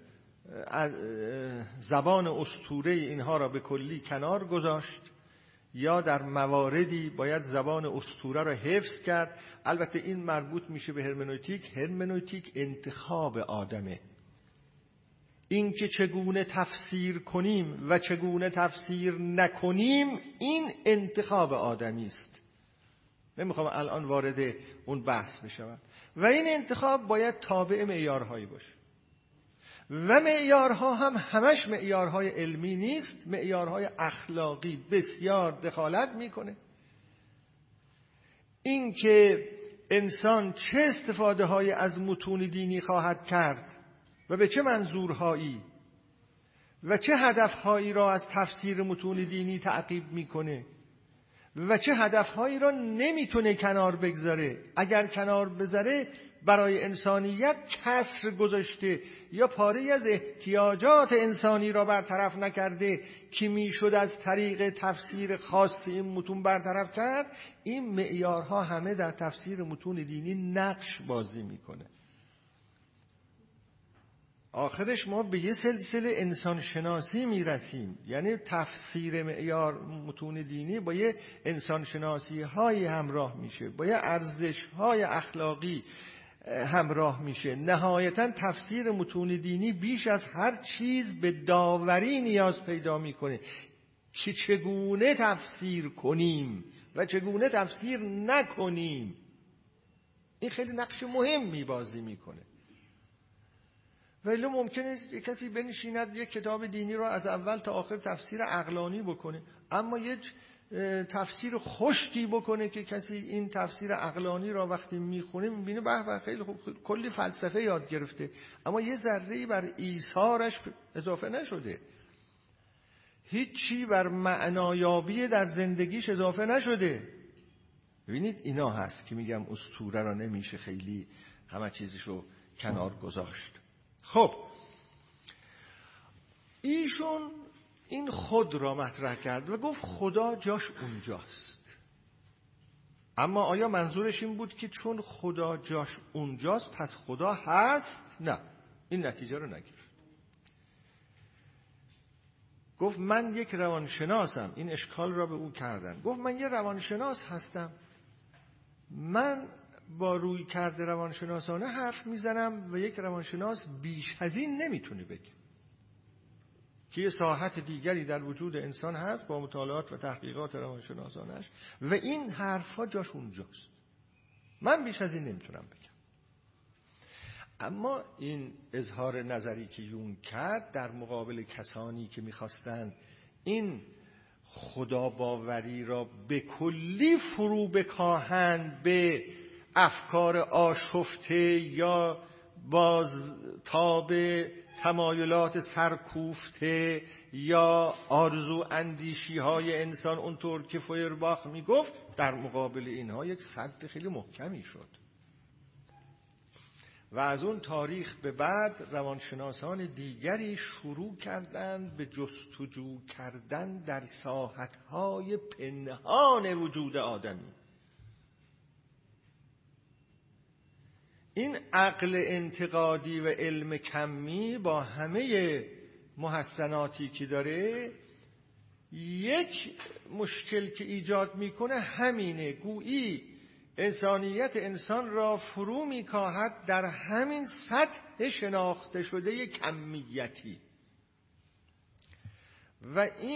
زبان اسطوره اینها را به کلی کنار گذاشت یا در مواردی باید زبان اسطوره را حفظ کرد. البته این مربوط میشه به هرمنوتیک. هرمنوتیک انتخاب آدمه. این که چگونه تفسیر کنیم و چگونه تفسیر نکنیم، این انتخاب آدمی است. نمیخوام الان وارد اون بحث بشم. و این انتخاب باید تابع معیارهایی باشه و معیارها هم همش معیارهای علمی نیست، معیارهای اخلاقی بسیار دخالت میکنه. این که انسان چه استفاده های از متون دینی خواهد کرد و به چه منظورهایی و چه هدفهایی را از تفسیر متون دینی تعقیب میکنه و چه هدفهایی را نمیتونه کنار بگذاره. اگر کنار بذاره برای انسانیت کسر گذاشته یا پاره از احتیاجات انسانی را برطرف نکرده که میشد از طریق تفسیر خاص این متون برطرف کرد. این معیارها همه در تفسیر متون دینی نقش بازی میکنه. آخرش ما به یه سلسله انسانشناسی میرسیم، یعنی تفسیر معیار متون دینی با یه انسانشناسی های همراه میشه، با یه ارزش های اخلاقی همراه میشه. نهایتا تفسیر متون دینی بیش از هر چیز به داوری نیاز پیدا میکنه که چگونه تفسیر کنیم و چگونه تفسیر نکنیم. این خیلی نقش مهمی بازی میکنه. ولی ممکنه کسی بنشیند یک کتاب دینی رو از اول تا آخر تفسیر عقلانی بکنه، اما یک تفسیر خشکی بکنه که کسی این تفسیر عقلانی را وقتی میخونه میبینه به خیلی خوب کلی فلسفه یاد گرفته، اما یه ذره‌ای بر ایثارش اضافه نشده، هیچی بر معنایابی در زندگیش اضافه نشده. ببینید اینا هست که میگم اسطوره را نمیشه خیلی همه چیزشو کنار گذاشت. خب ایشون این خود را مطرح کرد و گفت خدا جاش اونجاست. اما آیا منظورش این بود که چون خدا جاش اونجاست پس خدا هست؟ نه، این نتیجه رو نگرفت. گفت من یک روانشناسم. این اشکال را به او کردن. گفت من یک روانشناس هستم، من با روی کرده روانشناسانه حرف میزنم و یک روانشناس بیش از این نمیتونه بگه که یه ساحت دیگری در وجود انسان هست با مطالعات و تحقیقات روانشناسانش و این حرفا جاش اونجاست. من بیش از این نمیتونم بگم. اما این اظهار نظری که یونگ کرد در مقابل کسانی که میخواستن این خدا باوری را به کلی فرو بکاهند به افکار آشفته یا بازتاب تمایلات سرکوفته یا آرزو اندیشی های انسان اونطور که فویرباخ میگفت، در مقابل اینها یک سد خیلی محکمی شد. و از اون تاریخ به بعد روانشناسان دیگری شروع کردند به جستجو کردن در ساحت‌های پنهان وجود آدمی. این عقل انتقادی و علم کمی با همه محسناتی که داره، یک مشکل که ایجاد میکنه همینه، گویی انسانیت انسان را فرو میکاهد در همین سطح شناخته شده کمیتی و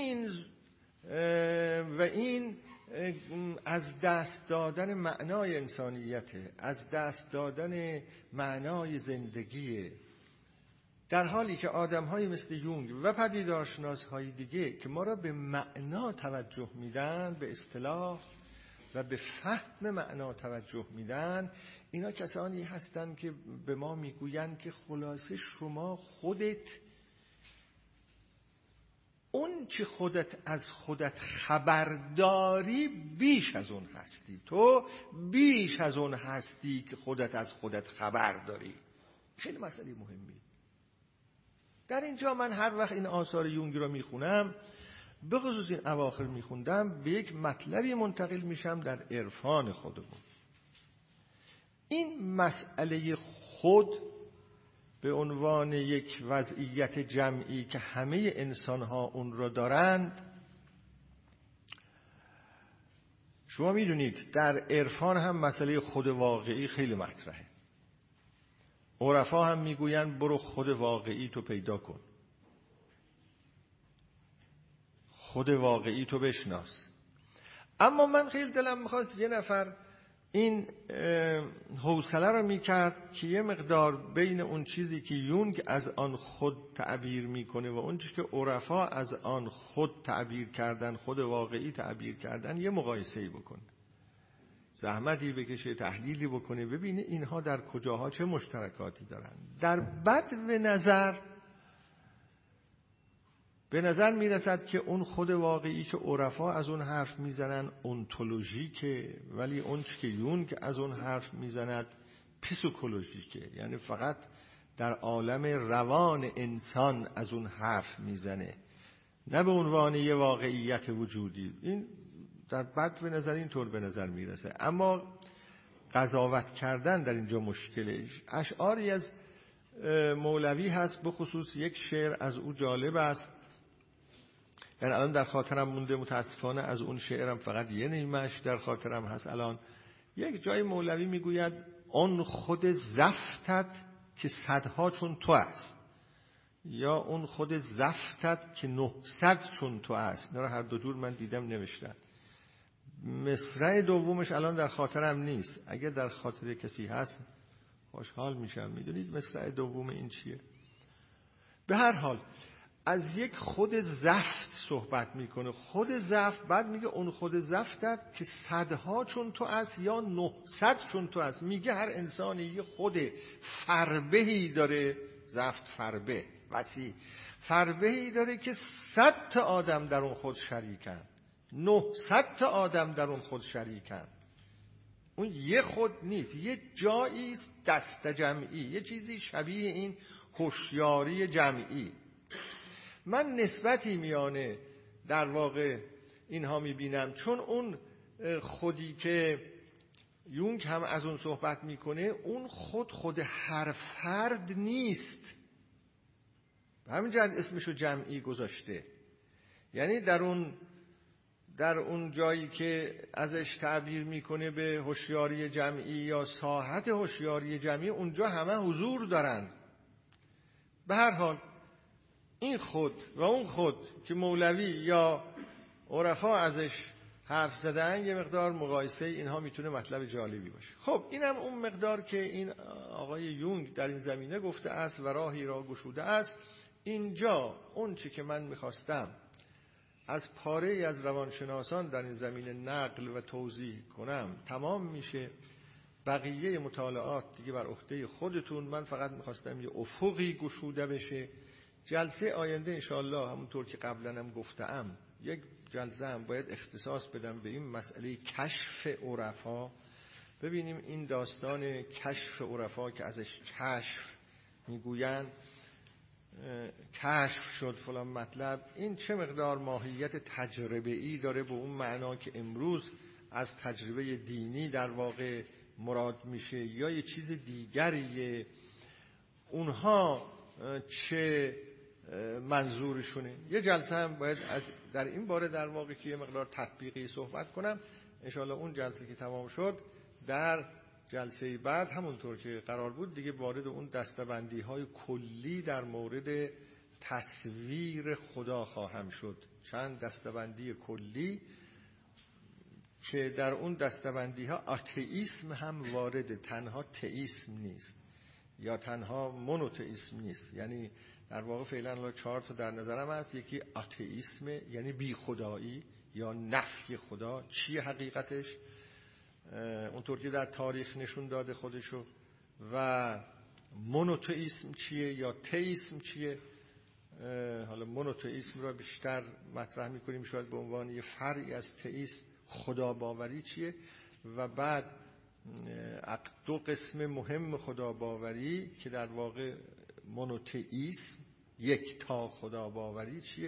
این از دست دادن معنای انسانیته، از دست دادن معنای زندگیه. در حالی که آدم‌هایی مثل یونگ و پدیدارشناس‌های دیگه که ما را به معنا توجه میدن، به اصطلاح و به فهم معنا توجه میدن، اینا کسانی هستند که به ما میگویند که خلاصه شما خودت اون که خودت از خودت خبرداری بیش از اون هستی. تو بیش از اون هستی که خودت از خودت خبر داری. خیلی مسئله مهمی. در اینجا من هر وقت این آثار یونگ رو میخونم، به خصوص این اواخر میخوندم، به یک مطلبی منتقل میشم در عرفان خودمون. این مسئله خود به عنوان یک وضعیت جمعی که همه انسان‌ها اون را دارند، شما میدونید در عرفان هم مسئله خود واقعی خیلی مطرحه. عرفا هم میگویند برو خود واقعی تو پیدا کن، خود واقعی تو بشناس. اما من خیلی دلم میخواست یه نفر این حوصله رو میکرد که یه مقدار بین اون چیزی که یونگ از آن خود تعبیر میکنه و اون چیزی که عرفا از آن خود تعبیر کردن، خود واقعی تعبیر کردن، یه مقایسه‌ای بکنه، زحمتی بکشه، تحلیلی بکنه، ببینه اینها در کجاها چه مشترکاتی دارن. در بدو نظر به نظر میرسد که اون خود واقعی که عرفا از اون حرف میزنن اونتولوژیکه، ولی اون چی که یونگ از اون حرف میزند پیسوکولوژیکه، یعنی فقط در عالم روان انسان از اون حرف میزنه، نه به عنوان یه واقعیت وجودی. این در بدو نظر اینطور به نظر میرسه. اما قضاوت کردن در اینجا مشکله. اشعاری از مولوی هست، به خصوص یک شعر از او جالب است، یعنی الان در خاطرم مونده، متاسفانه از اون شعرم فقط یه نیمش در خاطرم هست الان. یک جای مولوی میگوید آن خود زفتت که صدها چون تو است، یا اون خود زفتت که 900 چون تو است. اینا رو هر دو جور من دیدم نوشتن. مصرع دومش الان در خاطرم نیست، اگه در خاطر کسی هست خوشحال میشم. میدونید مصرع دوم این چیه؟ به هر حال از یک خود زفت صحبت میکنه، خود زفت، بعد میگه اون خود زفتت که صدها چون تو است یا 900 چون تو است. میگه هر انسانی یه خود فربهی داره، زفت فربه وسیع، فربهی داره که 100 تا آدم در اون خود شریکن، 900 تا آدم در اون خود شریکن. اون یه خود نیست، یه جایی است دست جمعی، یه چیزی شبیه این هوشیاری جمعی. من نسبتی میانه در واقع اینها میبینم، چون اون خودی که یونگ هم از اون صحبت میکنه، اون خود هر فرد نیست، همین جهت اسمشو جمعی گذاشته. یعنی در اون جایی که ازش تعبیر میکنه به هوشیاری جمعی یا ساحت هوشیاری جمعی، اونجا همه حضور دارن. به هر حال این خود و اون خود که مولوی یا عرفا ازش حرف زدن، یه مقدار مقایسه اینها میتونه مطلب جالبی باشه. خب اینم اون مقدار که این آقای یونگ در این زمینه گفته است و راهی را گشوده است. اینجا اون چی که من میخواستم از پاره از روانشناسان در این زمینه نقل و توضیح کنم تمام میشه. بقیه مطالعات دیگه بر عهده خودتون. من فقط میخواستم یه افقی گشوده بشه. جلسه آینده انشاءالله همونطور که قبلا هم گفتم یک جلسه هم باید اختصاص بدم به این مسئله کشف عرفا. ببینیم این داستان کشف عرفا که ازش کشف میگوین، کشف شد فلان مطلب، این چه مقدار ماهیت تجربه‌ای داره به اون معنا که امروز از تجربه دینی در واقع مراد میشه، یا یه چیز دیگریه، اونها چه منظورشونه. یه جلسه هم باید در این باره در واقع که یه مقدار تطبیقی صحبت کنم. انشاءالله اون جلسه که تمام شد، در جلسه بعد همونطور که قرار بود دیگه وارد اون دستبندی های کلی در مورد تصویر خدا خواهم شد. چند دستبندی کلی که در اون دستبندی ها آتئیسم هم وارده، تنها تئیسم نیست یا تنها مونوتئیسم نیست. یعنی در واقع فعلا 4 تا در نظرم هست. یکی آتئیسم یعنی بی خدایی یا نفی خدا، چیه حقیقتش اونطور که در تاریخ نشون داده خودشو، و مونوتئیسم چیه یا تئیسم چیه. حالا مونوتئیسم را بیشتر مطرح میکنیم شاید به عنوان یه فرعی از تئیسم. خدا باوری چیه، و بعد 2 قسم مهم خدا باوری که در واقع مونوتئیسم، یک تا خدا باوری چیه،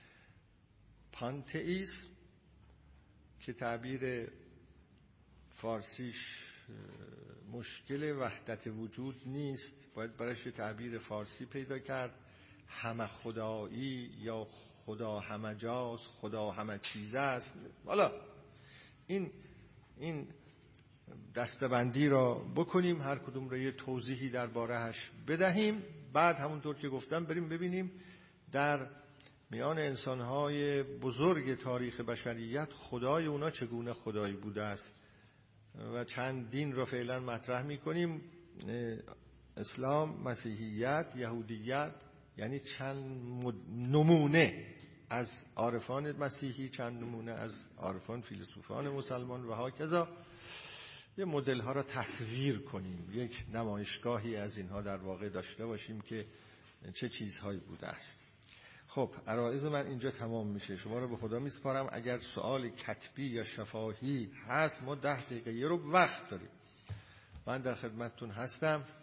پانتئیسم که تعبیر فارسیش مشکل، وحدت وجود نیست، باید برایش تعبیر فارسی پیدا کرد، همه خدایی یا خدا همه جاست، خدا همه چیز است. حالا این این دستبندی را بکنیم، هر کدوم را یه توضیحی درباره‌اش بدهیم. بعد همونطور که گفتم بریم ببینیم در میان انسان‌های بزرگ تاریخ بشریت خدای اونا چگونه خدایی بوده است و چند دین را فعلا مطرح می‌کنیم: اسلام، مسیحیت، یهودیت، یعنی چند نمونه از عارفان مسیحی، چند نمونه از عارفان فیلسوفان مسلمان و هاکذا. یه مدل ها را تصویر کنیم، یک نمایشگاهی از اینها در واقع داشته باشیم که چه چیزهایی بوده است. خب عرایض من اینجا تمام میشه، شما رو به خدا میسپارم. اگر سوال کتبی یا شفاهی هست ما 10 دقیقه رو وقت داریم، من در خدمتتون هستم.